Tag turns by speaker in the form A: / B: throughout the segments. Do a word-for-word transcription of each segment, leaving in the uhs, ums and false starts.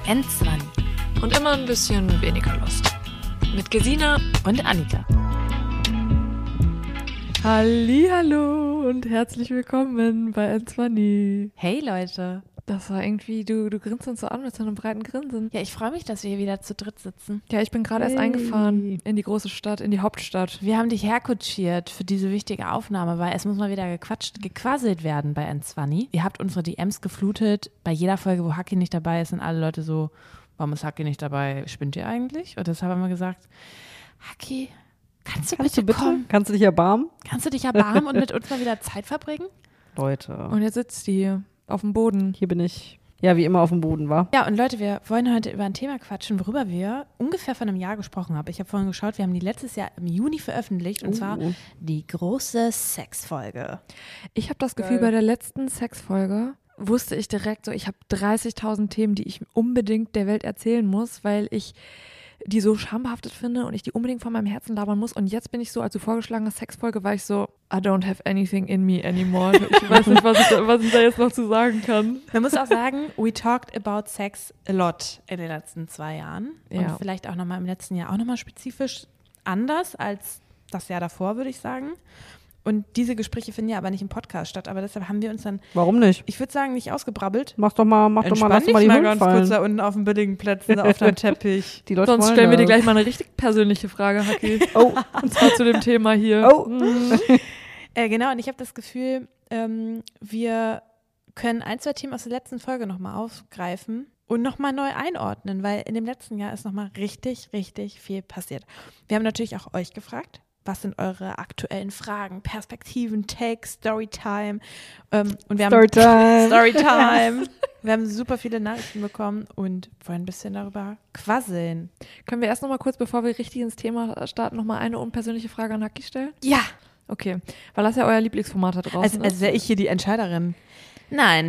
A: N zwanzig.
B: Und immer ein bisschen weniger Lust. Mit Gesine
A: Und Annika.
B: Hallihallo und herzlich willkommen bei N zwanzig.
A: Hey Leute.
B: Das war irgendwie, du, du grinst uns so an mit so einem breiten Grinsen.
A: Ja, ich freue mich, dass wir hier wieder zu dritt sitzen.
B: Ja, ich bin gerade erst
A: Hey.
B: eingefahren in die große Stadt, in die Hauptstadt.
A: Wir haben dich herkutschiert für diese wichtige Aufnahme, weil es muss mal wieder gequatscht, gequasselt werden bei N zwanzig. Ihr habt unsere D Ms geflutet. Bei jeder Folge, wo Haki nicht dabei ist, sind alle Leute so, warum ist Haki nicht dabei? Spinnt ihr eigentlich? Und deshalb haben wir gesagt, Haki, kannst du
C: Kannst
A: bitte
C: du bitte?
A: kommen?
C: Kannst du dich erbarmen?
A: Kannst du dich erbarmen und mit uns mal wieder Zeit verbringen?
C: Leute,
B: Und jetzt sitzt die hier auf dem Boden.
C: hier bin ich. Ja, wie immer auf dem Boden, war.
A: Ja, und Leute, wir wollen heute über ein Thema quatschen, worüber wir ungefähr vor einem Jahr gesprochen haben. Ich habe vorhin geschaut, wir haben die letztes Jahr im Juni veröffentlicht und
C: Oh.
A: zwar die große Sexfolge.
B: Ich habe das Gefühl,
C: Geil.
B: bei der letzten Sexfolge wusste ich direkt so, ich habe dreißigtausend Themen, die ich unbedingt der Welt erzählen muss, weil ich die so schambehaftet finde und ich die unbedingt von meinem Herzen labern muss. Und jetzt bin ich so, als du vorgeschlagen hast, Sexfolge, war ich so, I don't have anything in me anymore. Ich weiß nicht, was ich da, was ich da jetzt noch zu sagen kann.
A: Man muss auch sagen, we talked about sex a lot in den letzten zwei Jahren. Und
B: Ja.
A: vielleicht auch nochmal im letzten Jahr auch nochmal spezifisch anders als das Jahr davor, würde ich sagen. Und diese Gespräche finden ja aber nicht im Podcast statt. Aber deshalb haben wir uns dann,
C: Warum nicht?
A: ich würde sagen, nicht ausgebrabbelt.
C: Mach doch mal, mach doch mal,
A: Entspann
C: lass doch mal
A: dich
C: die
A: mal
C: Hüllen
A: ganz
C: fallen.
A: kurz da unten auf den billigen Plätzen auf deinem Teppich.
C: Die Leute
B: Sonst
C: wollen
B: stellen wir dir
C: das.
B: gleich mal eine richtig persönliche Frage, Haki.
C: Oh,
B: Und zwar zu dem Thema hier.
C: oh.
B: Mhm.
A: Äh, genau, und ich habe das Gefühl, ähm, wir können ein, zwei Themen aus der letzten Folge nochmal aufgreifen und nochmal neu einordnen, weil in dem letzten Jahr ist nochmal richtig, richtig viel passiert. Wir haben natürlich auch euch gefragt, was sind eure aktuellen Fragen, Perspektiven, Takes, Storytime. Ähm, und wir haben
C: Storytime.
A: Storytime. Wir haben super viele Nachrichten bekommen und wollen ein bisschen darüber quasseln.
B: Können wir erst noch mal kurz, bevor wir richtig ins Thema starten, noch mal eine unpersönliche Frage an Haki stellen?
A: Ja,
B: Okay, weil das ja euer Lieblingsformat da draußen
A: als,
B: ist.
A: als wäre ich hier die Entscheiderin. Nein.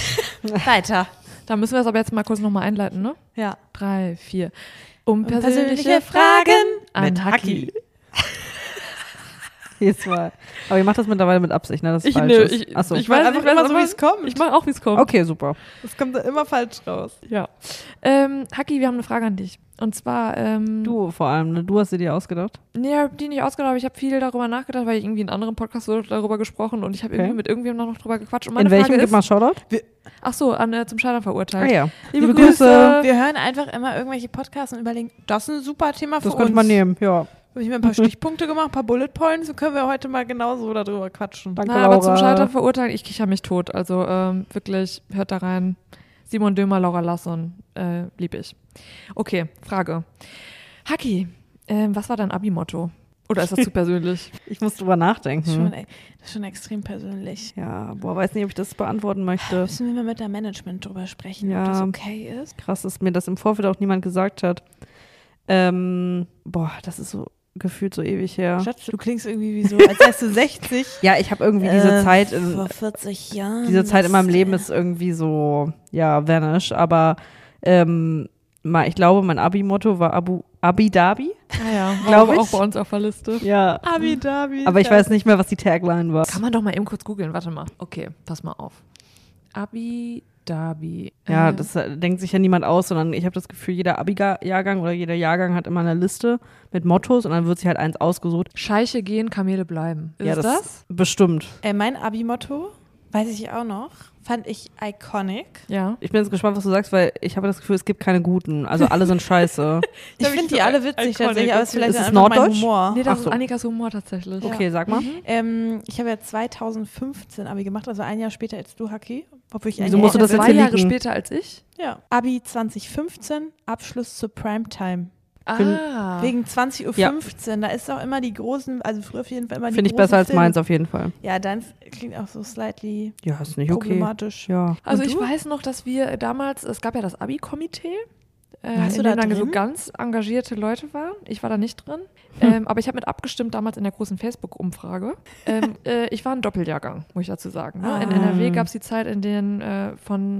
A: Weiter.
B: Da müssen wir es aber jetzt mal kurz noch mal einleiten, ne?
A: Ja.
B: Drei, vier.
A: Unpersönliche
B: Unpersönliche
A: Fragen
B: an
A: mit
B: Haki.
C: Jetzt mal. Aber ihr macht das mittlerweile mit Absicht, ne? Das ist
B: Ich,
C: falsch
B: nö,
C: ist.
B: ich,
C: Ach so.
B: ich weiß
A: einfach
B: nicht,
A: immer so, wie es kommt.
B: Ich mache auch, wie es kommt.
C: Okay, super.
A: Das kommt da immer falsch raus.
B: Ja. Ähm, Haki, wir haben eine Frage an dich. Und zwar, ähm,
C: Du vor allem, ne? Du hast sie dir ausgedacht.
B: nee, ich hab die nicht ausgedacht, aber ich habe viel darüber nachgedacht, weil ich irgendwie in anderen Podcasts so darüber gesprochen und ich habe
C: Okay.
B: irgendwie mit irgendjemandem noch drüber gequatscht. Und meine
C: In welchem?
B: Frage
C: Gib mal
B: ist,
C: Shoutout.
B: ach so, an, äh, zum Scheitern
C: Ah
B: verurteilt.
C: ja.
B: Liebe,
C: Liebe
B: Grüße.
C: Grüße.
A: Wir hören einfach immer irgendwelche Podcasts und überlegen, das ist ein super Thema für
C: Das
A: uns.
C: könnte man nehmen, ja.
A: Habe ich mir ein paar Stichpunkte gemacht, ein paar Bullet Points, so können wir heute mal genauso darüber quatschen.
C: Danke,
B: Na, aber zum
C: Laura.
B: Scheitern verurteilen, ich kicher mich tot. Also ähm, wirklich, hört da rein. Simon Dömer, Laura Lasson, äh, lieb ich. Okay, Frage. Haki, ähm, was war dein Abi-Motto? Oder ist das zu persönlich?
C: Ich muss drüber nachdenken.
A: Das ist schon, ey, das ist schon extrem persönlich.
C: Ja, boah, weiß nicht, ob ich das beantworten möchte.
A: Müssen wir mal mit der Management drüber sprechen,
C: Ja.
A: ob das okay ist?
C: Krass, dass mir das im Vorfeld auch niemand gesagt hat. Ähm, boah, das ist so gefühlt so ewig her.
A: Schatz, du klingst irgendwie wie so, als wärst du sechzig.
C: Ja, ich habe irgendwie diese
A: Äh,
C: Zeit, in,
A: vor vierzig Jahren.
C: diese Zeit in meinem
A: das,
C: Leben
A: äh,
C: ist irgendwie so, ja, vanish. Aber ähm, mal, ich glaube, mein Abi-Motto war Abu, Abi Dhabi.
B: Ah ja,
C: Glaub
B: war
C: ich.
B: auch bei uns auf der Liste.
C: Ja.
A: Abi Dhabi.
C: Aber ich weiß nicht mehr, was die Tagline war.
B: Kann man doch mal eben kurz googeln. Warte mal. Okay, pass mal auf. Abi Dhabi.
C: Ja,
B: Äh,
C: das äh, denkt sich ja niemand aus, sondern ich habe das Gefühl, jeder Abi-Jahrgang oder jeder Jahrgang hat immer eine Liste mit Mottos und dann wird sich halt eins ausgesucht.
B: Scheiche gehen, Kamele bleiben. Ist
C: ja,
B: es das?
C: Bestimmt.
A: Äh, mein Abi-Motto, weiß ich auch noch, fand ich iconic.
B: Ja.
C: Ich bin jetzt gespannt, was du sagst, weil ich habe das Gefühl, es gibt keine guten. Also alle sind scheiße.
A: Ich finde die alle witzig
B: iconic,
A: tatsächlich, aber es ist
B: okay.
A: vielleicht
C: Ist es
A: einfach mein
C: Norddeutsch?
A: Humor.
B: Nee, das
C: Ach
B: ist
C: so.
B: Annikas Humor tatsächlich.
C: Okay, sag mal.
A: Ähm, ich habe ja zweitausendfünfzehn Abi gemacht, also ein Jahr später als du, Haki. Obwohl ich ein
C: Wieso
A: Jahr
C: musst du das
A: älter
C: jetzt
B: Zwei
A: bin.
C: hier
B: Jahre
C: liegen?
B: später als ich?
A: Ja. Abi zweitausendfünfzehn, Abschluss zur Primetime.
B: Ah.
A: Wegen zwanzig Uhr fünfzehn, da ist auch immer die großen, also früher auf jeden Fall immer die
C: Finde ich
A: großen
C: besser als
A: Filme.
C: meins auf jeden Fall.
A: Ja, dein klingt auch so slightly
C: Ja, ist nicht okay.
A: problematisch.
C: Ja.
B: Also
A: Und
B: ich
A: du?
B: weiß noch, dass wir damals, es gab ja das Abi-Komitee, äh,
A: Warst
B: in
A: du
B: dem
A: da
B: dann so
A: drin?
B: ganz engagierte Leute waren. Ich war da nicht drin,
C: Hm.
B: ähm, aber ich habe mit abgestimmt damals in der großen Facebook-Umfrage. ähm, äh, ich war ein Doppeljahrgang, muss ich dazu sagen. Ne? In
A: Ah.
B: N R W gab es die Zeit, in denen äh, von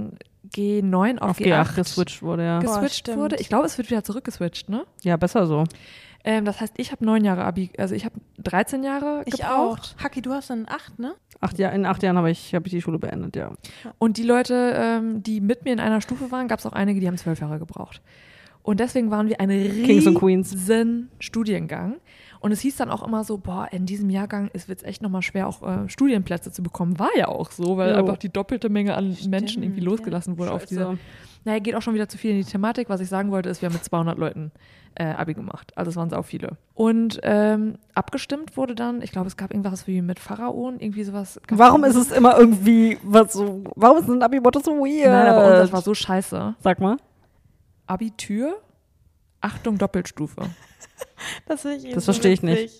B: G neun auf,
C: auf
B: G acht,
C: G acht geswitcht wurde, ja.
A: Boah,
B: geswitcht
A: stimmt.
B: wurde. Ich glaube, es wird wieder zurückgeswitcht, ne?
C: Ja, besser so.
B: Ähm, das heißt, ich habe neun Jahre Abi, also ich habe dreizehn Jahre
A: Ich
B: gebraucht.
A: auch. Haki, du hast dann acht, ne?
C: Acht Jahr, in acht Jahren habe ich, hab ich die Schule beendet, ja.
B: Und die Leute, ähm, die mit mir in einer Stufe waren, gab es auch einige, die haben zwölf Jahre gebraucht. Und deswegen waren wir ein
C: Kings and Queens.
B: riesen Studiengang. Und es hieß dann auch immer so, boah, in diesem Jahrgang wird es echt nochmal schwer, auch äh, Studienplätze zu bekommen. War ja auch so, weil
C: Jo.
B: einfach die doppelte Menge an
A: Stimmt,
B: Menschen irgendwie
A: ja.
B: losgelassen wurde auf
C: Scheiße.
B: diese. Naja, geht auch schon wieder zu viel in die Thematik. Was ich sagen wollte, ist, wir haben mit zweihundert Leuten äh, Abi gemacht. Also es waren auch viele. Und ähm, abgestimmt wurde dann, ich glaube, es gab irgendwas wie mit Pharaon, irgendwie sowas.
C: Warum ist es immer irgendwie was so, warum ist ein Abi-Motto so weird?
B: Nein, aber uns, das war so scheiße.
C: Sag mal.
B: Abitur, Achtung, Doppelstufe.
A: Das, will ich
C: Das verstehe ich nicht.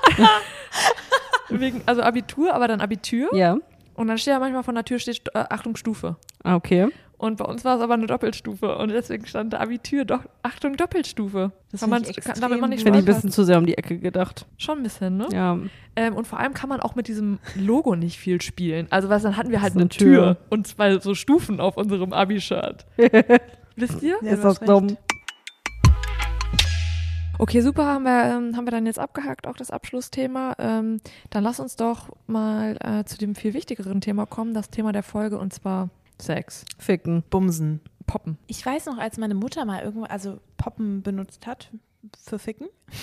B: Wegen, also Abitur, aber dann Abitur.
C: Ja.
B: Und dann steht ja manchmal von der Tür steht äh, Achtung, Stufe.
C: Ah, okay.
B: Und bei uns war es aber eine Doppelstufe. Und deswegen stand da Abitur, doch, Achtung, Doppelstufe.
A: Das
B: kann man,
A: finde ich
B: kann, damit man nicht
C: Finde ich ein
B: stolz
C: bisschen zu sehr um die Ecke gedacht.
B: sein. Schon ein bisschen, ne?
C: Ja.
B: Ähm, und vor allem kann man auch mit diesem Logo nicht viel spielen. Also was, dann hatten wir halt
C: Das
B: eine
C: ist eine
B: Tür.
C: Tür.
B: Und zwei so Stufen auf unserem Abi-Shirt. Wisst ihr?
A: Ja,
C: ist
A: du
C: das
A: hast
C: dumm?
A: recht.
B: Okay, super, haben wir, ähm, haben wir dann jetzt abgehakt, auch das Abschlussthema. Ähm, dann lass uns doch mal äh, zu dem viel wichtigeren Thema kommen, das Thema der Folge, und zwar Sex.
C: Ficken.
A: Bumsen.
B: Poppen.
A: Ich weiß noch, als meine Mutter mal irgendwo, also Poppen benutzt hat für Ficken.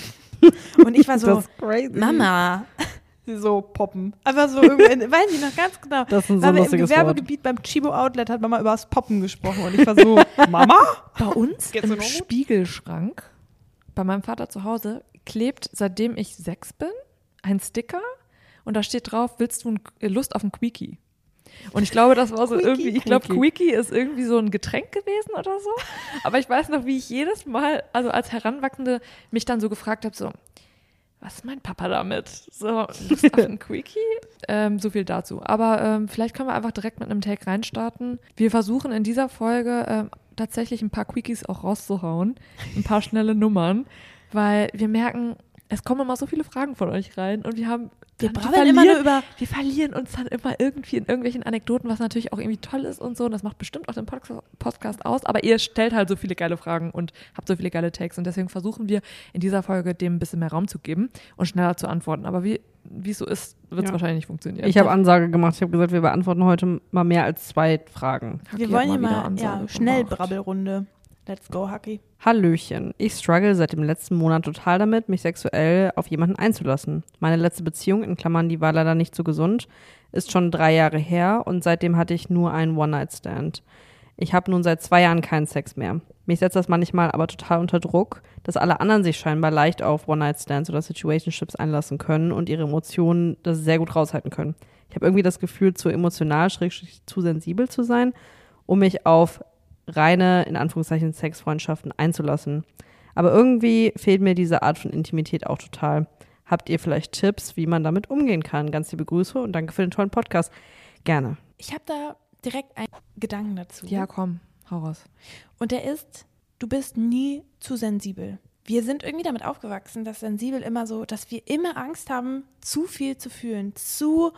A: Und ich war so,
C: Das ist crazy.
A: Mama. Sie so poppen. Aber so irgendwie, weiß ich noch ganz genau.
C: Das ist ein so
A: Weil wir im
C: lustiges Wort.
A: Gewerbegebiet beim Chibo Outlet hat Mama über das Poppen gesprochen. Und ich war so, Mama?
B: Bei uns
A: Geht's dir
B: im
A: noch gut?
B: Spiegelschrank, bei meinem Vater zu Hause, klebt, seitdem ich sechs bin, ein Sticker und da steht drauf, willst du ein, Lust auf ein Quickie? Und ich glaube, das war so
A: Quickie.
B: irgendwie, ich glaube,
C: Quickie.
B: Quickie ist irgendwie so ein Getränk gewesen oder so. Aber ich weiß noch, wie ich jedes Mal, also als Heranwachsende, mich dann so gefragt habe, so, was ist mein Papa damit? So, Lust auf ein Quickie? Ähm, so viel dazu. Aber ähm, vielleicht können wir einfach direkt mit einem Take reinstarten. Wir versuchen in dieser Folge ähm, tatsächlich ein paar Quickies auch rauszuhauen. Ein paar schnelle Nummern. Weil wir merken, es kommen immer so viele Fragen von euch rein und wir haben
A: Wir
B: dann-
A: brabbeln immer nur über,
B: wir verlieren uns dann immer irgendwie in irgendwelchen Anekdoten, was natürlich auch irgendwie toll ist und so. Und das macht bestimmt auch den Podca- Podcast aus. Aber ihr stellt halt so viele geile Fragen und habt so viele geile Takes. Und deswegen versuchen wir in dieser Folge dem ein bisschen mehr Raum zu geben und schneller zu antworten. Aber wie wie es so ist, wird es
C: Ja.
B: wahrscheinlich nicht funktionieren.
C: Ich habe Ansage gemacht. Ich habe gesagt, wir beantworten heute mal mehr als zwei Fragen.
B: Haki
A: wir
B: hat
A: wollen hier
B: wieder
A: mal,
B: Ansage
A: ja, schnell
B: gemacht.
A: Brabbelrunde. Let's go, Haki.
C: Hallöchen. Ich struggle seit dem letzten Monat total damit, mich sexuell auf jemanden einzulassen. Meine letzte Beziehung, in Klammern, die war leider nicht so gesund, ist schon drei Jahre her und seitdem hatte ich nur einen One-Night-Stand. Ich habe nun seit zwei Jahren keinen Sex mehr. Mich setzt das manchmal aber total unter Druck, dass alle anderen sich scheinbar leicht auf One-Night-Stands oder Situationships einlassen können und ihre Emotionen das sehr gut raushalten können. Ich habe irgendwie das Gefühl, zu emotional, schrägstrich zu sensibel zu sein, um mich auf reine, in Anführungszeichen, Sexfreundschaften einzulassen. Aber irgendwie fehlt mir diese Art von Intimität auch total. Habt ihr vielleicht Tipps, wie man damit umgehen kann? Ganz liebe Grüße und danke für den tollen Podcast. Gerne.
A: Ich habe da direkt einen Gedanken dazu.
B: Ja, komm, hau raus.
A: Und der ist, du bist nie zu sensibel. Wir sind irgendwie damit aufgewachsen, dass sensibel immer so, dass wir immer Angst haben, zu viel zu fühlen, zu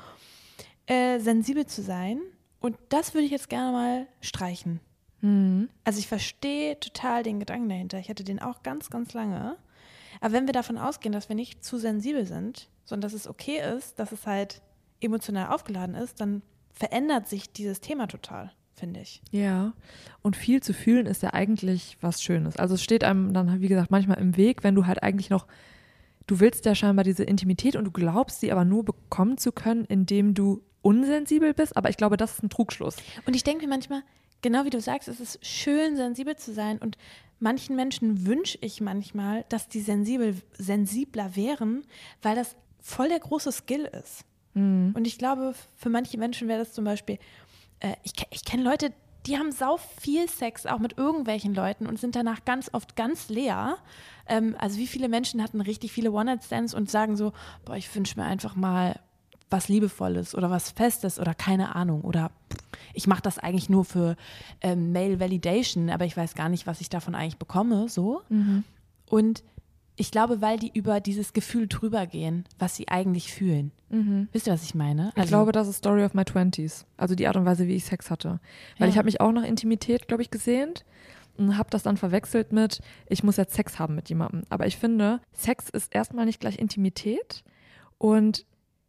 A: äh, sensibel zu sein. Und das würde ich jetzt gerne mal streichen.
B: Mhm.
A: Also ich verstehe total den Gedanken dahinter. Ich hatte den auch ganz, ganz lange. Aber wenn wir davon ausgehen, dass wir nicht zu sensibel sind, sondern dass es okay ist, dass es halt emotional aufgeladen ist, dann verändert sich dieses Thema total, finde ich.
B: Ja, und viel zu fühlen ist ja eigentlich was Schönes. Also es steht einem dann, wie gesagt, manchmal im Weg, wenn du halt eigentlich noch, du willst ja scheinbar diese Intimität und du glaubst sie aber nur bekommen zu können, indem du unsensibel bist. Aber ich glaube, das ist ein Trugschluss.
A: Und ich denke mir manchmal, genau wie du sagst, es ist schön, sensibel zu sein. Und manchen Menschen wünsche ich manchmal, dass die sensibel, sensibler wären, weil das voll der große Skill ist.
B: Mhm.
A: Und ich glaube, für manche Menschen wäre das zum Beispiel, äh, ich, ich kenne Leute, die haben sau viel Sex, auch mit irgendwelchen Leuten und sind danach ganz oft ganz leer. Ähm, also wie viele Menschen hatten richtig viele One-Night-Stands und sagen so, boah, ich wünsche mir einfach mal was Liebevolles oder was Festes oder keine Ahnung. Oder ich mache das eigentlich nur für ähm, Male Validation, aber ich weiß gar nicht, was ich davon eigentlich bekomme. So.
B: Mhm.
A: Und Ich glaube, weil die über dieses Gefühl drüber gehen, was sie eigentlich fühlen.
B: Mhm.
A: Wisst ihr, was ich meine?
B: Ich glaube, das ist Story of my twenties. Also die Art und Weise, wie ich Sex hatte. Weil
A: Ja.
B: ich habe mich auch nach Intimität, glaube ich, gesehnt und habe das dann verwechselt mit, ich muss jetzt Sex haben mit jemandem. Aber ich finde, Sex ist erstmal nicht gleich Intimität und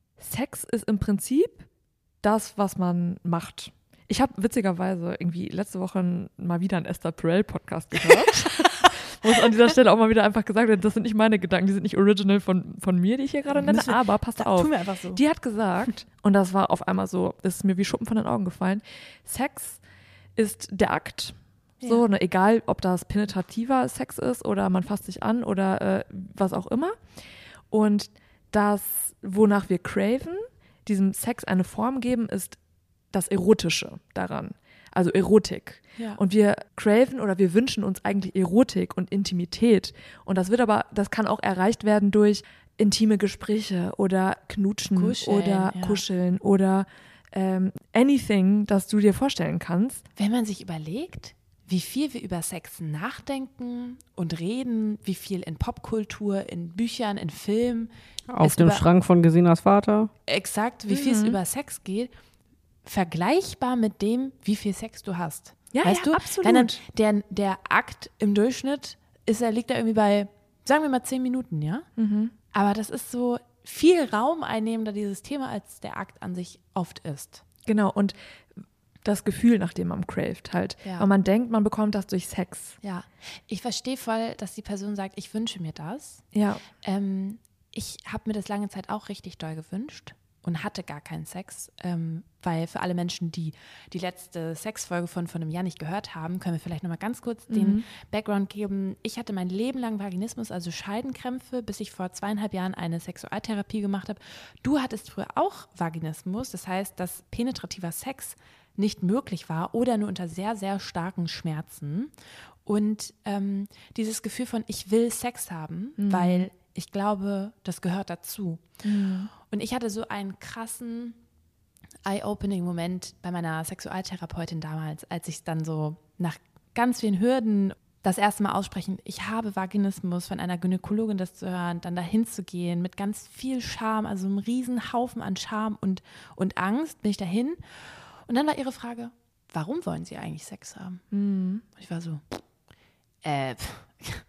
B: Sex ist im Prinzip das, was man macht. Ich habe witzigerweise irgendwie letzte Woche mal wieder einen Esther Perel-Podcast gehört. Wo es an dieser Stelle auch mal wieder einfach gesagt wird, das sind nicht meine Gedanken, die sind nicht original von, von mir, die ich hier gerade nenne,
A: Müssen wir-
B: aber passt
A: Da
B: auf.
A: tun wir einfach so.
B: Die hat gesagt, und das war auf einmal so, das ist mir wie Schuppen von den Augen gefallen, Sex ist der Akt. So,
A: Ja.
B: ne, egal, ob das penetrativer Sex ist oder man fasst sich an oder äh, was auch immer. Und das, wonach wir craven, diesem Sex eine Form geben, ist das Erotische daran. Also Erotik.
A: Ja.
B: Und wir craven oder wir wünschen uns eigentlich Erotik und Intimität. Und das wird aber, das kann auch erreicht werden durch intime Gespräche oder Knutschen
A: Kuscheln,
B: oder
A: ja.
B: Kuscheln oder ähm, anything, das du dir vorstellen kannst.
A: Wenn man sich überlegt, wie viel wir über Sex nachdenken und reden, wie viel in Popkultur, in Büchern, in Filmen,
C: Auf
A: es
C: dem
A: über-
C: Schrank von Gesinas Vater.
A: exakt, wie viel es über Sex geht, vergleichbar mit dem, wie viel Sex du hast.
B: Ja,
A: weißt
B: ja,
A: du?
B: absolut.
A: Wenn dann der, der Akt im Durchschnitt ist, er liegt da irgendwie bei, sagen wir mal, zehn Minuten, ja?
B: Mhm.
A: Aber das ist so viel Raum einnehmender, dieses Thema, als der Akt an sich oft ist.
B: Genau, und das Gefühl, nach dem man craved halt.
A: Ja.
B: Weil man denkt, man bekommt das durch Sex.
A: Ja, ich verstehe voll, dass die Person sagt, ich wünsche mir das.
B: Ja.
A: Ähm, ich habe mir das lange Zeit auch richtig doll gewünscht und hatte gar keinen Sex, ähm, weil für alle Menschen, die die letzte Sexfolge von, von einem Jahr nicht gehört haben, können wir vielleicht nochmal ganz kurz den Background geben. Ich hatte mein Leben lang Vaginismus, also Scheidenkrämpfe, bis ich vor zweieinhalb Jahren eine Sexualtherapie gemacht habe. Du hattest früher auch Vaginismus, das heißt, dass penetrativer Sex nicht möglich war oder nur unter sehr, sehr starken Schmerzen. Und ähm, dieses Gefühl von, ich will Sex haben,
B: Mhm.
A: weil ich glaube, das gehört dazu. Und ich hatte so einen krassen Eye-Opening-Moment bei meiner Sexualtherapeutin damals, als ich dann so nach ganz vielen Hürden das erste Mal aussprechen, ich habe Vaginismus, von einer Gynäkologin das zu hören, dann dahin zu gehen mit ganz viel Scham, also einem riesen Haufen an Scham und, und Angst, bin ich dahin. Und dann war ihre Frage, warum wollen Sie eigentlich Sex haben?
B: Mhm.
A: Und ich war so, äh, pff,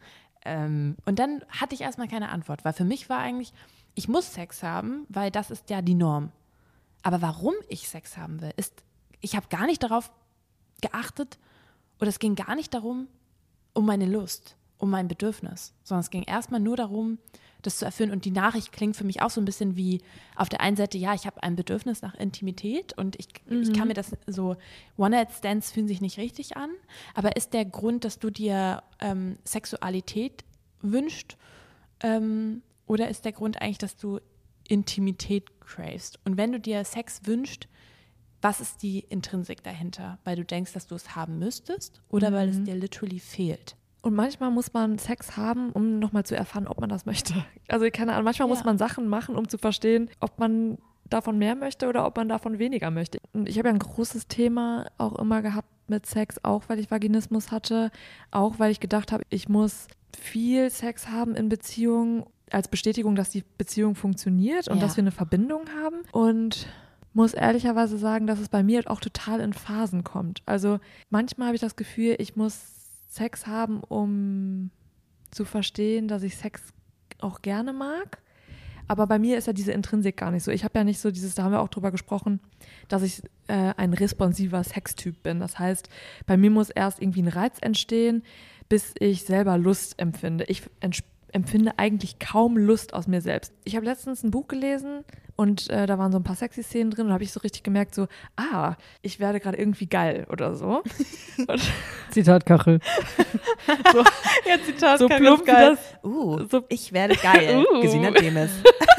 A: ähm, und dann hatte ich erstmal keine Antwort, weil für mich war eigentlich, ich muss Sex haben, weil das ist ja die Norm. Aber warum ich Sex haben will, ist, ich habe gar nicht darauf geachtet oder es ging gar nicht darum, um meine Lust, um mein Bedürfnis, sondern es ging erstmal nur darum, das zu erfüllen. Und die Nachricht klingt für mich auch so ein bisschen wie auf der einen Seite, ja, ich habe ein Bedürfnis nach Intimität und ich, mhm. ich kann mir das so, One-Night-Stands fühlen sich nicht richtig an, aber ist der Grund, dass du dir ähm, Sexualität wünschst ähm, oder ist der Grund eigentlich, dass du Intimität cravest? Und wenn du dir Sex wünschst, was ist die Intrinsik dahinter? Weil du denkst, dass du es haben müsstest oder mhm. weil es dir literally fehlt?
B: Und manchmal muss man Sex haben, um nochmal zu erfahren, ob man das möchte. Also keine Ahnung, manchmal
A: Ja.
B: muss man Sachen machen, um zu verstehen, ob man davon mehr möchte oder ob man davon weniger möchte. Und ich habe ja ein großes Thema auch immer gehabt mit Sex, auch weil ich Vaginismus hatte, auch weil ich gedacht habe, ich muss viel Sex haben in Beziehungen als Bestätigung, dass die Beziehung funktioniert und
A: Ja.
B: dass wir eine Verbindung haben. Und muss ehrlicherweise sagen, dass es bei mir auch total in Phasen kommt. Also manchmal habe ich das Gefühl, ich muss Sex haben, um zu verstehen, dass ich Sex auch gerne mag. Aber bei mir ist ja diese Intrinsik gar nicht so. Ich habe ja nicht so dieses, da haben wir auch drüber gesprochen, dass ich äh, ein responsiver Sextyp bin. Das heißt, bei mir muss erst irgendwie ein Reiz entstehen, bis ich selber Lust empfinde. Ich ents- empfinde eigentlich kaum Lust aus mir selbst. Ich habe letztens ein Buch gelesen und äh, da waren so ein paar sexy Szenen drin und habe ich so richtig gemerkt, so, ah, ich werde gerade irgendwie geil oder so. Und
C: Zitatkachel.
B: so,
A: Ja, Zitat
B: so plump wie das,
A: Uh,
B: so,
A: ich werde geil.
B: Uh.
A: Gesina Demes.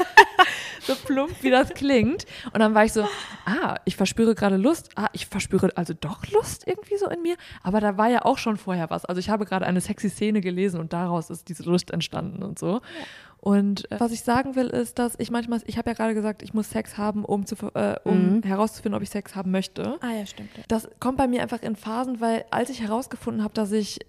B: so plump wie das klingt. Und dann war ich so, ah, ich verspüre gerade Lust. Ah, ich verspüre also doch Lust irgendwie so in mir. Aber da war ja auch schon vorher was. Also ich habe gerade eine sexy Szene gelesen und daraus ist diese Lust entstanden und so. Und äh, was ich sagen will, ist, dass ich manchmal, ich habe ja gerade gesagt, ich muss Sex haben, um, zu, äh, um
C: Mhm.
B: herauszufinden, ob ich Sex haben möchte.
A: Ah ja, stimmt.
B: Das kommt bei mir einfach in Phasen, weil als ich herausgefunden habe, dass ich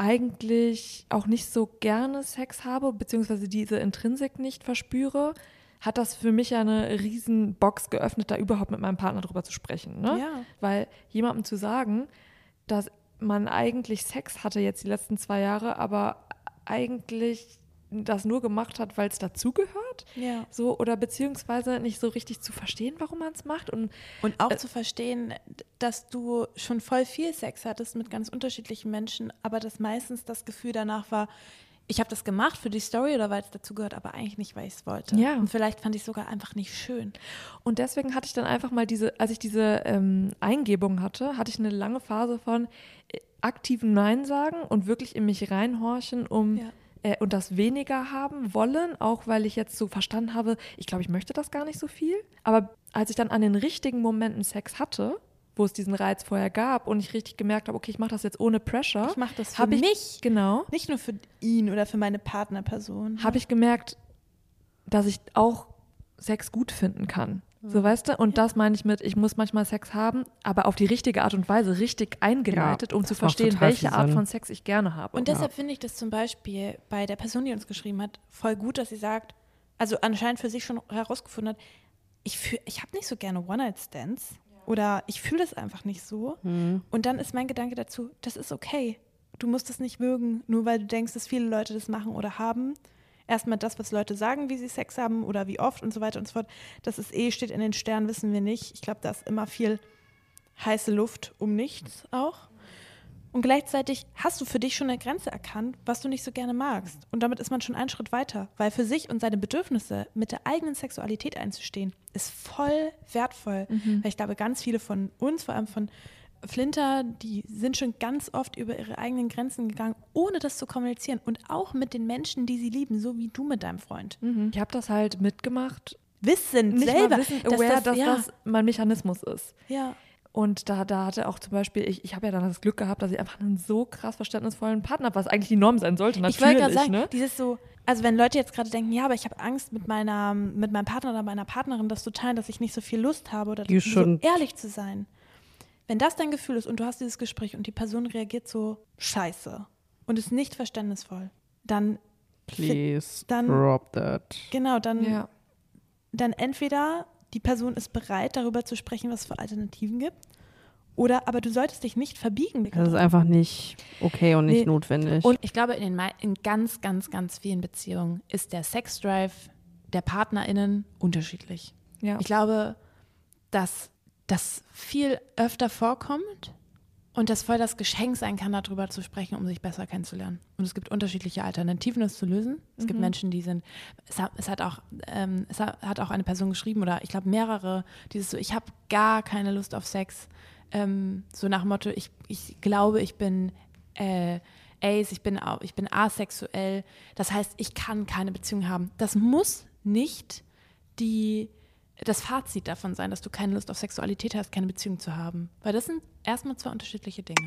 B: eigentlich auch nicht so gerne Sex habe, beziehungsweise diese Intrinsik nicht verspüre, hat das für mich ja eine riesen Box geöffnet, da überhaupt mit meinem Partner drüber zu sprechen. Ne?
A: Ja.
B: Weil jemandem zu sagen, dass man eigentlich Sex hatte jetzt die letzten zwei Jahre, aber eigentlich das nur gemacht hat, weil es dazugehört,
A: Ja.
B: so, oder beziehungsweise nicht so richtig zu verstehen, warum man es macht. Und,
A: Und auch
B: äh,
A: zu verstehen, dass du schon voll viel Sex hattest mit ganz unterschiedlichen Menschen, aber dass meistens das Gefühl danach war, ich habe das gemacht für die Story oder weil es dazugehört, aber eigentlich nicht, weil ich es wollte.
B: Ja.
A: Und vielleicht fand ich es sogar einfach nicht schön.
B: Und deswegen hatte ich dann einfach mal diese, als ich diese ähm, Eingebung hatte, hatte ich eine lange Phase von äh, aktivem Nein sagen und wirklich in mich reinhorchen, um
A: Ja.
B: äh, und das weniger haben wollen, auch weil ich jetzt so verstanden habe, ich glaube, ich möchte das gar nicht so viel. Aber als ich dann an den richtigen Momenten Sex hatte, wo es diesen Reiz vorher gab und ich richtig gemerkt habe, okay, ich mache das jetzt ohne Pressure.
A: Ich mache das für
B: hab ich,
A: mich,
B: Genau.
A: nicht nur für ihn oder für meine Partnerperson.
B: Habe ich gemerkt, dass ich auch Sex gut finden kann. So, weißt du? Und das meine ich mit, ich muss manchmal Sex haben, aber auf die richtige Art und Weise, richtig eingeleitet,
C: Ja,
B: um
C: das
B: zu
C: macht
B: verstehen,
C: total
B: welche
C: viel
B: Art
C: Sinn.
B: von Sex ich gerne habe.
A: Und deshalb finde ich das zum Beispiel bei der Person, die uns geschrieben hat, voll gut, dass sie sagt, also anscheinend für sich schon herausgefunden hat, ich, fühl- ich habe nicht so gerne One-Night-Stands oder ich fühle das einfach nicht so.
C: Mhm.
A: Und dann ist mein Gedanke dazu, das ist okay. Du musst es nicht mögen, nur weil du denkst, dass viele Leute das machen oder haben. Erstmal das, was Leute sagen, wie sie Sex haben oder wie oft und so weiter und so fort. Das ist eh, steht in den Sternen, wissen wir nicht. Ich glaube, da ist immer viel heiße Luft um nichts auch. Und gleichzeitig hast du für dich schon eine Grenze erkannt, was du nicht so gerne magst. Und damit ist man schon einen Schritt weiter. Weil für sich und seine Bedürfnisse mit der eigenen Sexualität einzustehen, ist voll wertvoll. Weil ich glaube, ganz viele von uns, vor allem von Flinter, die sind schon ganz oft über ihre eigenen Grenzen gegangen, ohne das zu kommunizieren. Und auch mit den Menschen, die sie lieben, so wie du mit deinem Freund.
B: Mhm. Ich habe das halt mitgemacht,
A: Wissend
B: nicht
A: selber,
B: mal wissend aware, dass das,
A: ja,
B: mein Mechanismus ist.
A: ja.
B: Und da, da hatte auch zum Beispiel, ich, ich habe ja dann das Glück gehabt, dass ich einfach einen so krass verständnisvollen Partner habe, was eigentlich die Norm sein sollte, natürlich.
A: Ich wollte gerade sagen,
B: ne?
A: dieses so, also wenn Leute jetzt gerade denken, ja, aber ich habe Angst mit meiner, mit meinem Partner oder meiner Partnerin, das zu teilen, dass ich nicht so viel Lust habe oder
C: You
A: so
C: shouldn't.
A: ehrlich zu sein. Wenn das dein Gefühl ist und du hast dieses Gespräch und die Person reagiert so scheiße und ist nicht verständnisvoll, dann,
C: Please
A: Dann-
C: drop that.
A: genau, dann,
B: Ja.
A: dann entweder die Person ist bereit, darüber zu sprechen, was es für Alternativen gibt, oder aber du solltest dich nicht verbiegen.
C: Das ist einfach nicht okay und nicht
A: Nee.
C: notwendig.
A: Und ich glaube, in, den, mei- in ganz, ganz, ganz vielen Beziehungen ist der Sexdrive der PartnerInnen unterschiedlich.
B: Ja.
A: Ich glaube, dass das viel öfter vorkommt und das voll das Geschenk sein kann, darüber zu sprechen, um sich besser kennenzulernen. Und es gibt unterschiedliche Alternativen, das zu lösen. Es gibt Menschen, die sind, es hat, es hat auch, ähm, es hat, hat auch eine Person geschrieben oder ich glaube mehrere, dieses so, ich habe gar keine Lust auf Sex. Ähm, so nach dem Motto, ich, ich glaube, ich bin äh, Ace, ich bin, au- ich bin asexuell. Das heißt, ich kann keine Beziehung haben. Das muss nicht die, das Fazit davon sein, dass du keine Lust auf Sexualität hast, keine Beziehung zu haben. Weil das sind erstmal zwei unterschiedliche Dinge.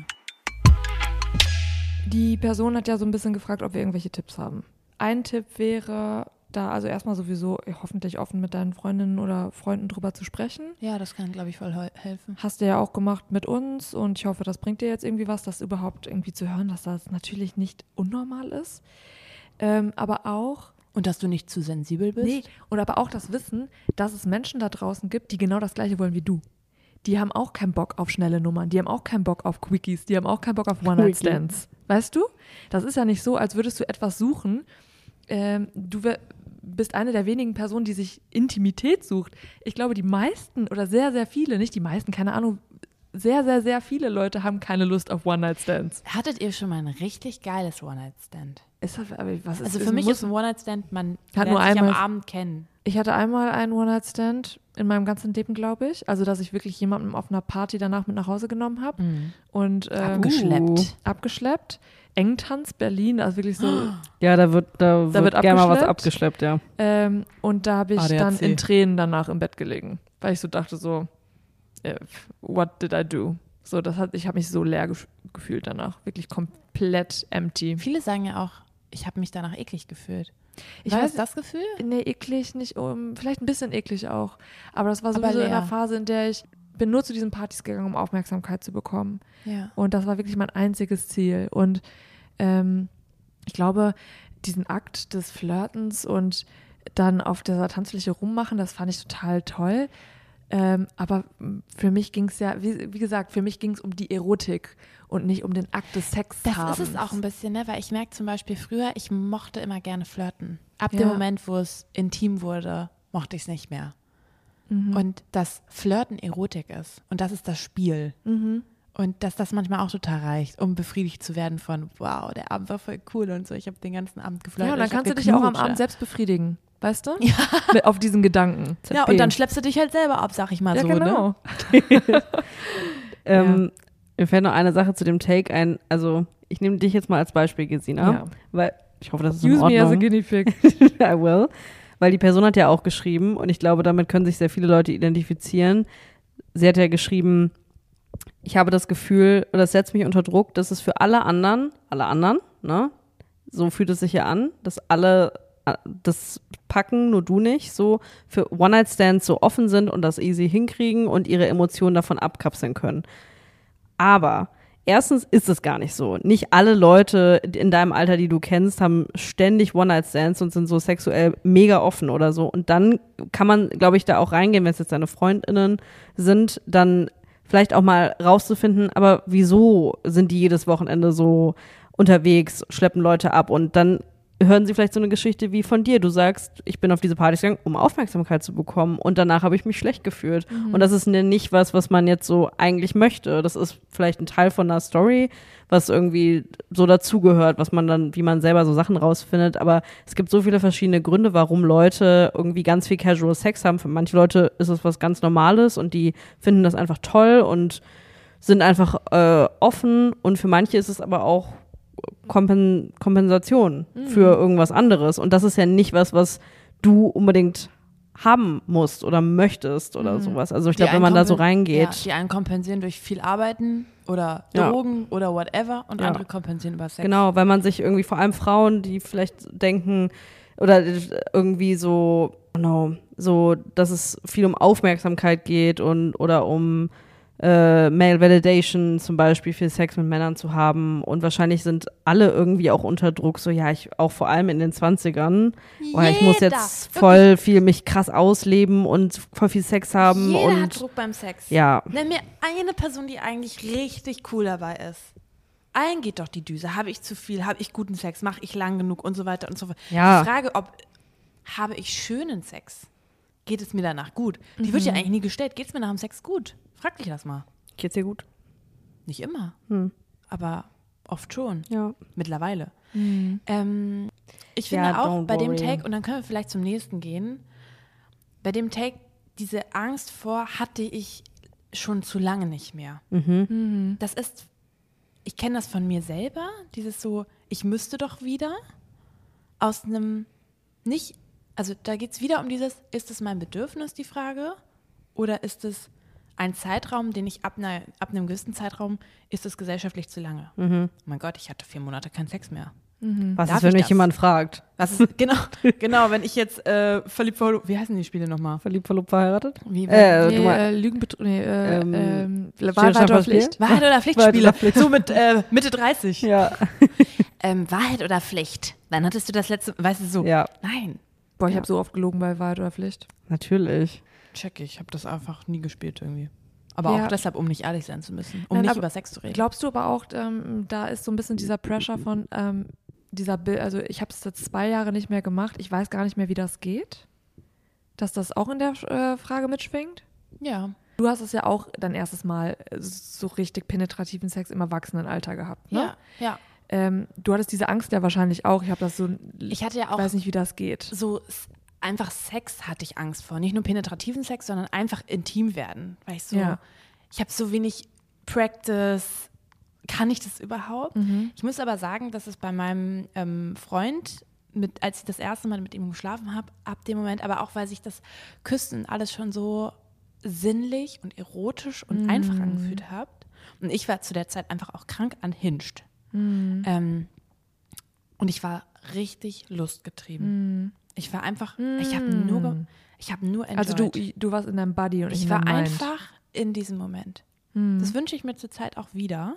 B: Die Person hat ja so ein bisschen gefragt, ob wir irgendwelche Tipps haben. Ein Tipp wäre, da also erstmal sowieso eh, hoffentlich offen mit deinen Freundinnen oder Freunden drüber zu sprechen.
A: Ja, das kann, glaube ich, voll heu- helfen.
B: Hast du ja auch gemacht mit uns und ich hoffe, das bringt dir jetzt irgendwie was, das überhaupt irgendwie zu hören, dass das natürlich nicht unnormal ist. Ähm, aber auch,
A: Und dass du nicht zu sensibel bist?
B: nee, und aber auch das Wissen, dass es Menschen da draußen gibt, die genau das Gleiche wollen wie du. Die haben auch keinen Bock auf schnelle Nummern, die haben auch keinen Bock auf Quickies, die haben auch keinen Bock auf One-Night-Stands. Weißt du? Das ist ja nicht so, als würdest du etwas suchen. Ähm, du wär, bist eine der wenigen Personen, die sich Intimität sucht. Ich glaube, die meisten oder sehr, sehr viele, nicht die meisten, keine Ahnung, sehr, sehr, sehr viele Leute haben keine Lust auf One-Night-Stands.
A: Hattet ihr schon mal ein richtig geiles One-Night-Stand?
B: Ist das, aber was ist,
A: Also
B: ist,
A: für mich
B: muss,
A: ist ein One-Night-Stand, man
B: Hat
A: lernt
B: nur
A: sich am
B: einmal-
A: Abend kennen.
B: Ich hatte einmal einen One-Night-Stand in meinem ganzen Leben, glaube ich. Also, dass ich wirklich jemanden auf einer Party danach mit nach Hause genommen habe. Und ähm,
A: Abgeschleppt.
C: Uh.
B: abgeschleppt. Engtanz, Berlin, also wirklich so.
C: Ja, da wird, da wird,
B: wird
C: gerne mal was
B: abgeschleppt.
C: abgeschleppt, ja.
B: Ähm, und da habe ich
C: A D A
B: dann
C: C.
B: in Tränen danach im Bett gelegen, weil ich so dachte so, äh, what did I do? So, das hat, ich habe mich so leer gef- gefühlt danach, wirklich komplett empty.
A: Viele sagen ja auch, ich habe mich danach eklig gefühlt.
B: Ich
A: War
B: weiß,
A: das das Gefühl?
B: nee, eklig nicht, um, vielleicht ein bisschen eklig auch, aber das war
A: Aber
B: sowieso in
A: leer.
B: der Phase, in der ich bin nur zu diesen Partys gegangen, um Aufmerksamkeit zu bekommen.
A: Ja.
B: Und das war wirklich mein einziges Ziel. Und ähm, ich glaube, diesen Akt des Flirtens und dann auf dieser Tanzfläche rummachen, das fand ich total toll. Ähm, aber für mich ging es ja, wie, wie gesagt, für mich ging es um die Erotik und nicht um den Akt des Sexhabens.
A: Das ist es auch ein bisschen, ne? Weil ich merke zum Beispiel früher, ich mochte immer gerne flirten. Ab
B: Ja.
A: dem Moment, wo es intim wurde, mochte ich es nicht mehr.
B: Mhm.
A: Und dass Flirten Erotik ist und das ist das Spiel.
B: Mhm.
A: Und dass das manchmal auch total reicht, um befriedigt zu werden von, wow, der Abend war voll cool und so, ich habe den ganzen Abend geflirtet.
B: Ja, und dann
A: ich hab
B: kannst du dich auch am
A: geknutscht.
B: Abend selbst befriedigen, weißt du?
A: Ja.
B: Mit, auf diesen Gedanken.
A: Ja, und dann schleppst du dich halt selber ab, sag ich mal
B: Ja,
A: so.
B: genau.
A: Ne?
C: Ähm, mir fällt noch eine Sache zu dem Take ein. Also, ich nehme dich jetzt mal als Beispiel, Gesina.
B: Ja.
C: Weil ich hoffe, das ist in
B: Use me as a
C: Ordnung.
B: guinea pig.
C: I will. Weil die Person hat ja auch geschrieben, und ich glaube, damit können sich sehr viele Leute identifizieren. Sie hat ja geschrieben, ich habe das Gefühl, oder es setzt mich unter Druck, dass es für alle anderen, alle anderen, ne, so fühlt es sich ja an, dass alle äh, das packen, nur du nicht, so für One-Night-Stands so offen sind und das easy hinkriegen und ihre Emotionen davon abkapseln können. Aber erstens ist es gar nicht so. Nicht alle Leute in deinem Alter, die du kennst, haben ständig One-Night-Stands und sind so sexuell mega offen oder so. Und dann kann man, glaube ich, da auch reingehen, wenn es jetzt deine FreundInnen sind, dann vielleicht auch mal rauszufinden, aber wieso sind die jedes Wochenende so unterwegs, schleppen Leute ab und dann hören sie vielleicht so eine Geschichte wie von dir. Du sagst, ich bin auf diese Partys gegangen, um Aufmerksamkeit zu bekommen und danach habe ich mich schlecht gefühlt. Mhm. Und das ist ne, nicht was, was man jetzt so eigentlich möchte. Das ist vielleicht ein Teil von einer Story, was irgendwie so dazugehört, was man dann, wie man selber so Sachen rausfindet. Aber es gibt so viele verschiedene Gründe, warum Leute irgendwie ganz viel Casual Sex haben. Für manche Leute ist es was ganz Normales und die finden das einfach toll und sind einfach äh, offen. Und für manche ist es aber auch Kompen- Kompensation mhm. für irgendwas anderes. Und das ist ja nicht was, was du unbedingt haben musst oder möchtest oder mhm. sowas. Also ich glaube, wenn man da so reingeht.
A: Ja, die einen kompensieren durch viel Arbeiten oder Drogen ja. oder whatever und ja. andere kompensieren über Sex.
C: Genau, weil man sich irgendwie, vor allem Frauen, die vielleicht denken oder irgendwie so, no, so, dass es viel um Aufmerksamkeit geht und oder um Äh, Male Validation zum Beispiel für Sex mit Männern zu haben und wahrscheinlich sind alle irgendwie auch unter Druck, so ja, ich auch vor allem in den zwanzigern, oh, ich muss jetzt voll wirklich viel mich krass ausleben und voll viel Sex haben.
A: Jeder
C: und
A: hat Druck beim Sex.
C: Ja.
A: Nenn mir eine Person, die eigentlich richtig cool dabei ist. Allen geht doch die Düse. Habe ich zu viel? Habe ich guten Sex? Mache ich lang genug? Und so weiter und so fort.
C: Ja.
A: Die Frage, ob habe ich schönen Sex? Geht es mir danach gut? Die mhm. wird ja eigentlich nie gestellt. Geht es mir nach dem Sex gut? Frag dich das mal.
C: Geht's dir gut?
A: Nicht immer,
C: hm.
A: aber oft schon.
C: Ja.
A: Mittlerweile.
B: Mhm.
A: Ähm, ich finde
C: ja,
A: auch bei
C: worry.
A: dem Take, und dann können wir vielleicht zum nächsten gehen, bei dem Take, diese Angst vor hatte ich schon zu lange nicht mehr.
C: Mhm.
B: Mhm.
A: Das ist, ich kenne das von mir selber, dieses so, ich müsste doch wieder aus einem, nicht, also da geht es wieder um dieses, ist es mein Bedürfnis, die Frage, oder ist es ein Zeitraum, den ich ab, einer, ab einem gewissen Zeitraum, ist es gesellschaftlich zu lange.
C: Mhm.
A: Oh mein Gott, ich hatte vier Monate keinen Sex mehr.
B: Mhm.
C: Was
A: Darf
C: ist, wenn
A: ich
C: mich
A: das?
C: jemand fragt?
A: Was ist, genau, genau, wenn ich jetzt äh, verliebt verlobt, wie heißen die Spiele nochmal?
C: Verliebt, verlobt, verheiratet?
A: Wie,
C: Äh,
B: Nee,
C: du mein-
B: äh, Lügenbetrug, nee, äh,
C: Ähm,
B: ähm,
C: Steht
B: Wahrheit
C: schon
B: oder
C: fast
B: Pflicht?
A: Wahrheit oder Pflichtspiele,
C: Wahrheit oder Pflicht.
A: so mit äh, Mitte dreißig.
C: Ja.
A: Ähm, Wahrheit oder Pflicht? Wann hattest du das letzte, weißt du so?
C: Ja,
A: Nein,
B: Boah, ich
C: Ja.
B: habe so oft gelogen bei Wahrheit oder Pflicht.
C: natürlich.
A: check ich, ich habe das einfach nie gespielt irgendwie. Aber
B: Ja.
A: auch deshalb, um nicht ehrlich sein zu müssen, um
B: Nein,
A: nicht
B: aber
A: über Sex zu reden.
B: Glaubst du aber auch, ähm, da ist so ein bisschen dieser Pressure von ähm, dieser Bild, also ich habe es jetzt zwei Jahre nicht mehr gemacht, ich weiß gar nicht mehr, wie das geht, dass das auch in der äh, Frage mitschwingt?
A: Ja.
B: Du hast es ja auch dein erstes Mal äh, so richtig penetrativen Sex im Erwachsenenalter gehabt, ne?
A: Ja, ja.
B: Ähm, du hattest diese Angst ja wahrscheinlich auch, ich habe das so,
A: Ich hatte ja auch
B: weiß nicht, wie das geht.
A: so s- einfach Sex hatte ich Angst vor. Nicht nur penetrativen Sex, sondern einfach intim werden. Weil ich so,
B: Ja.
A: ich habe so wenig Practice. Kann ich das überhaupt?
B: Mhm.
A: Ich muss aber sagen, dass es bei meinem ähm, Freund, mit, als ich das erste Mal mit ihm geschlafen habe, ab dem Moment, aber auch, weil sich das Küssen alles schon so sinnlich und erotisch und
B: Mhm.
A: einfach angefühlt hat. Und ich war zu der Zeit einfach auch krank anhinscht.
B: Mhm.
A: Ähm, und ich war richtig lustgetrieben.
B: Mhm.
A: Ich war einfach, ich habe nur, ge- ich habe nur enjoyed.
B: Also du, du warst in deinem Body und
A: ich
B: in
A: war
B: deinem Mind.
A: einfach in diesem Moment.
B: Mhm.
A: Das wünsche ich mir zurzeit auch wieder.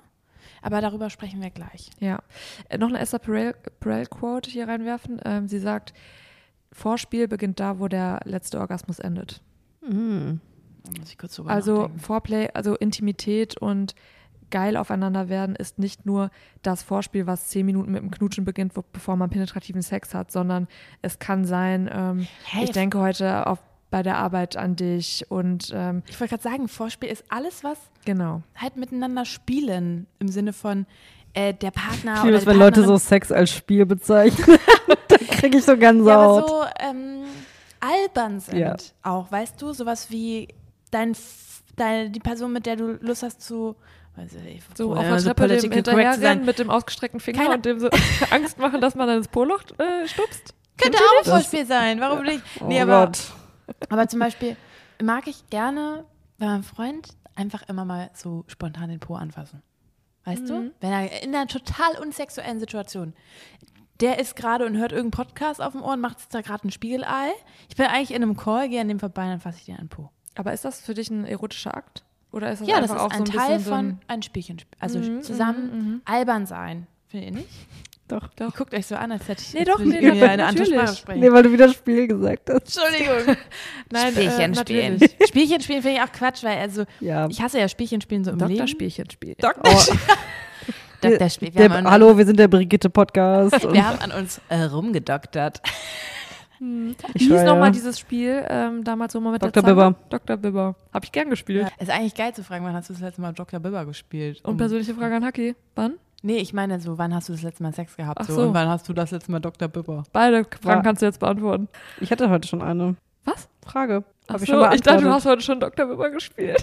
A: Aber darüber sprechen wir gleich.
B: Ja. Äh, noch eine Esther Perel, Perel Quote hier reinwerfen. Ähm, sie sagt, Vorspiel beginnt da, wo der letzte Orgasmus endet.
C: Mhm.
A: Da muss ich kurz drüber
B: Also
A: nachdenken.
B: Foreplay, also Intimität und geil aufeinander werden ist nicht nur das Vorspiel, was zehn Minuten mit dem Knutschen beginnt, wo, bevor man penetrativen Sex hat, sondern es kann sein, ähm,
A: Hey,
B: ich denke heute auf, bei der Arbeit an dich und ähm,
A: Ich wollte gerade sagen, Vorspiel ist alles, was
B: genau.
A: halt miteinander spielen, im Sinne von äh, der Partner
C: Ich
A: oder
C: liebe
A: die
C: es, wenn Leute so
A: Partnerin.
C: Sex als Spiel bezeichnen. Da kriege ich so Gänsehaut.
A: Ja, aber so ähm, albern sind
C: Ja.
A: auch, weißt du, sowas wie dein, F- dein, die Person, mit der du Lust hast zu, weiß ich,
B: So
A: oh,
B: auf
A: ja,
B: der
A: so
B: Treppe dem
A: political correct zu
B: hinterherrennen
A: sein.
B: mit dem ausgestreckten Finger
A: Keine-
B: und dem so Angst machen, dass man dann ins Poloch äh, stupst.
A: Könnte auch ein Vorspiel sein, warum nicht?
C: Oh
A: Nee, aber,
C: Gott.
A: aber zum Beispiel mag ich gerne, wenn mein Freund einfach immer mal so spontan den Po anfassen. Weißt
B: Mhm.
A: du? Wenn er in einer total unsexuellen Situation, der ist gerade und hört irgendeinen Podcast auf dem Ohr und macht jetzt da gerade ein Spiegelei. Ich bin eigentlich in einem Call, gehe an dem vorbei und dann fasse ich den an den Po.
B: Aber ist das für dich ein erotischer Akt? Oder ist das
A: Ja, das
B: einfach
A: ist
B: auch
A: ein
B: so ein
A: Teil
B: bisschen so
A: von
B: ein
A: ein Spielchen. Also
B: Mhm,
A: zusammen
B: mhm, mhm.
A: albern sein. Findet ihr nicht?
C: Doch.
A: Ihr guckt euch so an, als hätte ich
B: Nee,
A: als
B: doch,
A: würde ich
B: nee,
A: irgendwie eine
B: natürlich.
A: andere Sprache sprechen.
C: Nee, weil du wieder Spiel gesagt hast.
A: Entschuldigung.
B: Nein,
A: Spielchen
B: äh,
A: spielen.
B: natürlich.
A: Spielchen spielen finde ich auch Quatsch, weil also
C: Ja.
A: ich hasse ja Spielchen spielen so im Leben.
B: Doktorspielchen spielen.
C: Oh,
A: Doktorspiel. Wir,
C: der,
A: haben an
C: hallo, wir sind der Brigitte-Podcast.
A: uns, wir haben an uns äh, rumgedoktert.
C: Ich
B: Wie hieß
C: schwöre.
B: nochmal dieses Spiel, ähm, damals so mal mit
C: Doktor
B: der Zange?
C: Bibber.
B: Doktor Bibber. Hab ich gern gespielt.
A: Ja, ist eigentlich geil zu fragen, wann hast du das letzte Mal Doktor Bibber gespielt?
B: Und
A: Um-
B: persönliche Frage an Haki. Wann?
A: Nee, ich meine so, wann hast du das letzte Mal Sex gehabt?
B: Ach
A: so.
B: so.
A: Und wann hast du das letzte Mal Doktor Bibber?
B: Beide Fragen
C: War-
B: kannst du jetzt beantworten.
C: Ich hatte heute schon eine
B: Was?
C: Frage.
B: Ach
C: Hab ich
B: so,
C: schon
B: ich dachte, du
C: beantwortet.
B: hast heute schon Doktor Bibber gespielt.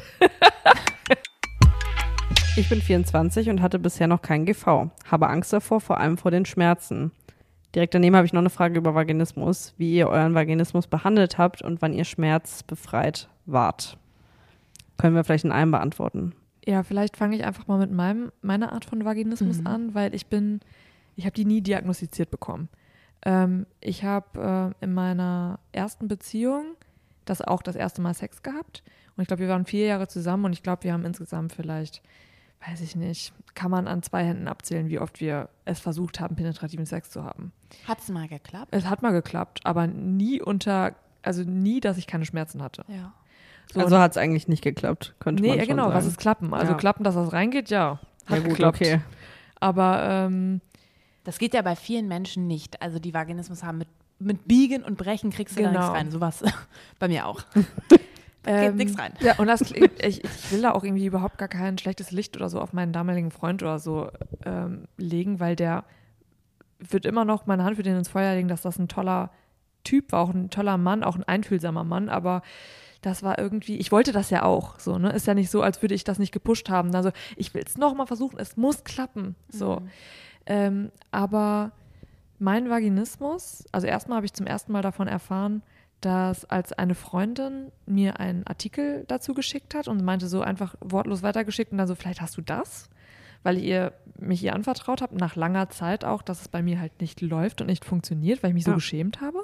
C: Ich bin vierundzwanzig und hatte bisher noch kein G V. Habe Angst davor, vor allem vor den Schmerzen. Direkt daneben habe ich noch eine Frage über Vaginismus, wie ihr euren Vaginismus behandelt habt und wann ihr schmerzbefreit wart. Können wir vielleicht in einem beantworten.
B: Ja, vielleicht fange ich einfach mal mit meinem, meiner Art von Vaginismus
A: Mhm.
B: an, weil ich bin, ich habe die nie diagnostiziert bekommen. Ähm, ich habe äh, in meiner ersten Beziehung das auch das erste Mal Sex gehabt und ich glaube, wir waren vier Jahre zusammen und ich glaube, wir haben insgesamt vielleicht, weiß ich nicht, kann man an zwei Händen abzählen, wie oft wir es versucht haben, penetrativen Sex zu haben.
A: Hat's mal geklappt?
B: Es hat mal geklappt, aber nie unter, also nie, dass ich keine Schmerzen hatte.
A: Ja.
B: So,
C: Also hat es eigentlich nicht geklappt, könnte
B: nee,
C: man
B: ja,
C: schon
B: genau,
C: sagen.
B: was ist klappen? Also
C: Ja.
B: klappen, dass das reingeht, ja. Hat
C: Ja gut,
B: geklappt.
C: okay.
B: Aber ähm,
A: Das geht ja bei vielen Menschen nicht. Also die Vaginismus haben mit, mit Biegen und Brechen kriegst du da
B: Genau.
A: nichts rein. Sowas bei mir auch. Da
B: Ähm,
A: geht nichts rein.
B: ja, und das klingt, ich, ich will da auch irgendwie überhaupt gar kein schlechtes Licht oder so auf meinen damaligen Freund oder so ähm, legen, weil der wird immer noch meine Hand für den ins Feuer legen, dass das ein toller Typ war, auch ein toller Mann, auch ein einfühlsamer Mann, aber das war irgendwie, ich wollte das ja auch, so, ne, ist ja nicht so, als würde ich das nicht gepusht haben, also ich will es nochmal versuchen, es muss klappen, so,
A: Mhm.
B: ähm, aber mein Vaginismus, also erstmal habe ich zum ersten Mal davon erfahren, dass als eine Freundin mir einen Artikel dazu geschickt hat und meinte so einfach wortlos weitergeschickt und dann so, vielleicht hast du das, weil ihr mich ihr anvertraut habt, nach langer Zeit auch, dass es bei mir halt nicht läuft und nicht funktioniert, weil ich mich so
C: Ja.
B: geschämt habe.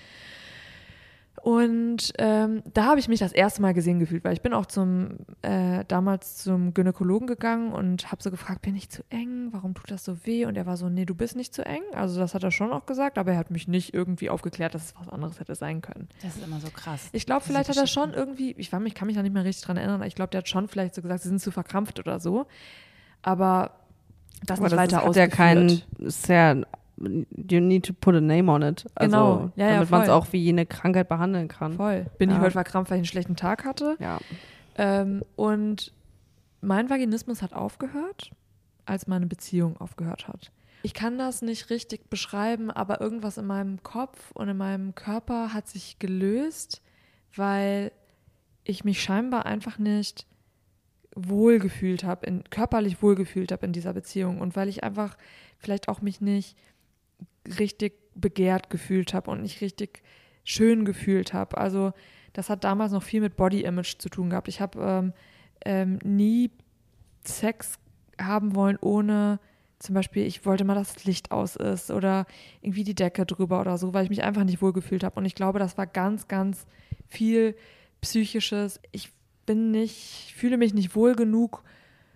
B: Und ähm, da habe ich mich das erste Mal gesehen gefühlt, weil ich bin auch zum äh, damals zum Gynäkologen gegangen und habe so gefragt, bin ich zu eng? Warum tut das so weh? Und er war so, nee, du bist nicht zu eng. Also das hat er schon auch gesagt, aber er hat mich nicht irgendwie aufgeklärt, dass es was anderes hätte sein können.
A: Das ist immer so krass.
B: Ich glaube,
A: Diese
B: vielleicht hat er
A: Geschichten.
B: schon irgendwie, ich, war, ich kann mich da nicht mehr richtig dran erinnern, aber ich glaube, der hat schon vielleicht so gesagt, sie sind zu verkrampft oder so. Aber das
C: Aber
B: nicht
C: das
B: weiter
C: ist, hat ja
B: ausgeführt.
C: kein, ist ja, you need to put a name on it. Also,
B: Genau. Ja, ja,
C: damit man es
B: voll.
C: auch wie eine Krankheit behandeln kann.
B: Voll. Bin ich
C: Ja.
B: heute verkrampft, weil ich einen schlechten Tag hatte.
C: Ja.
B: Ähm, und mein Vaginismus hat aufgehört, als meine Beziehung aufgehört hat. Ich kann das nicht richtig beschreiben, aber irgendwas in meinem Kopf und in meinem Körper hat sich gelöst, weil ich mich scheinbar einfach nicht wohlgefühlt habe, in, körperlich wohlgefühlt habe in dieser Beziehung und weil ich einfach vielleicht auch mich nicht richtig begehrt gefühlt habe und nicht richtig schön gefühlt habe. Also das hat damals noch viel mit Body Image zu tun gehabt. Ich habe ähm, ähm, nie Sex haben wollen, ohne zum Beispiel, ich wollte mal, dass das Licht aus ist oder irgendwie die Decke drüber oder so, weil ich mich einfach nicht wohlgefühlt habe. Und ich glaube, das war ganz, ganz viel Psychisches. Ich bin nicht, fühle mich nicht wohl genug,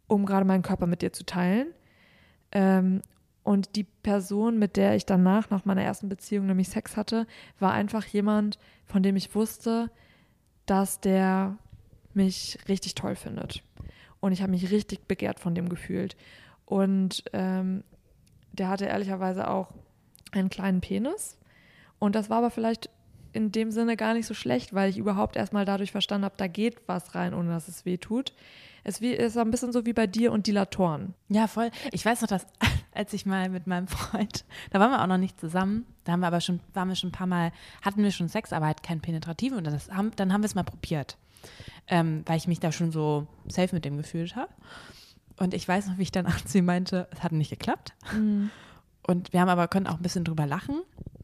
B: um gerade meinen Körper mit dir zu teilen. Ähm, und die Person, mit der ich danach, nach meiner ersten Beziehung, nämlich Sex hatte, war einfach jemand, von dem ich wusste, dass der mich richtig toll findet. Und ich habe mich richtig begehrt von dem gefühlt. Und ähm, der hatte ehrlicherweise auch einen kleinen Penis. Und das war aber vielleicht in dem Sinne gar nicht so schlecht, weil ich überhaupt erstmal dadurch verstanden habe, da geht was rein, ohne dass es weh tut. Es ist ein bisschen so wie bei dir und Dilatoren.
A: Ja, voll. Ich weiß noch, dass als ich mal mit meinem Freund, da waren wir auch noch nicht zusammen, da haben wir aber schon, waren wir schon ein paar Mal, hatten wir schon Sex, aber halt keinen penetrativen und das haben, dann haben wir es mal probiert, ähm, weil ich mich da schon so safe mit dem gefühlt habe. Und ich weiß noch, wie ich dann zu ihm meinte, es hat nicht geklappt.
B: Mhm.
A: Und wir haben aber, können auch ein bisschen drüber lachen,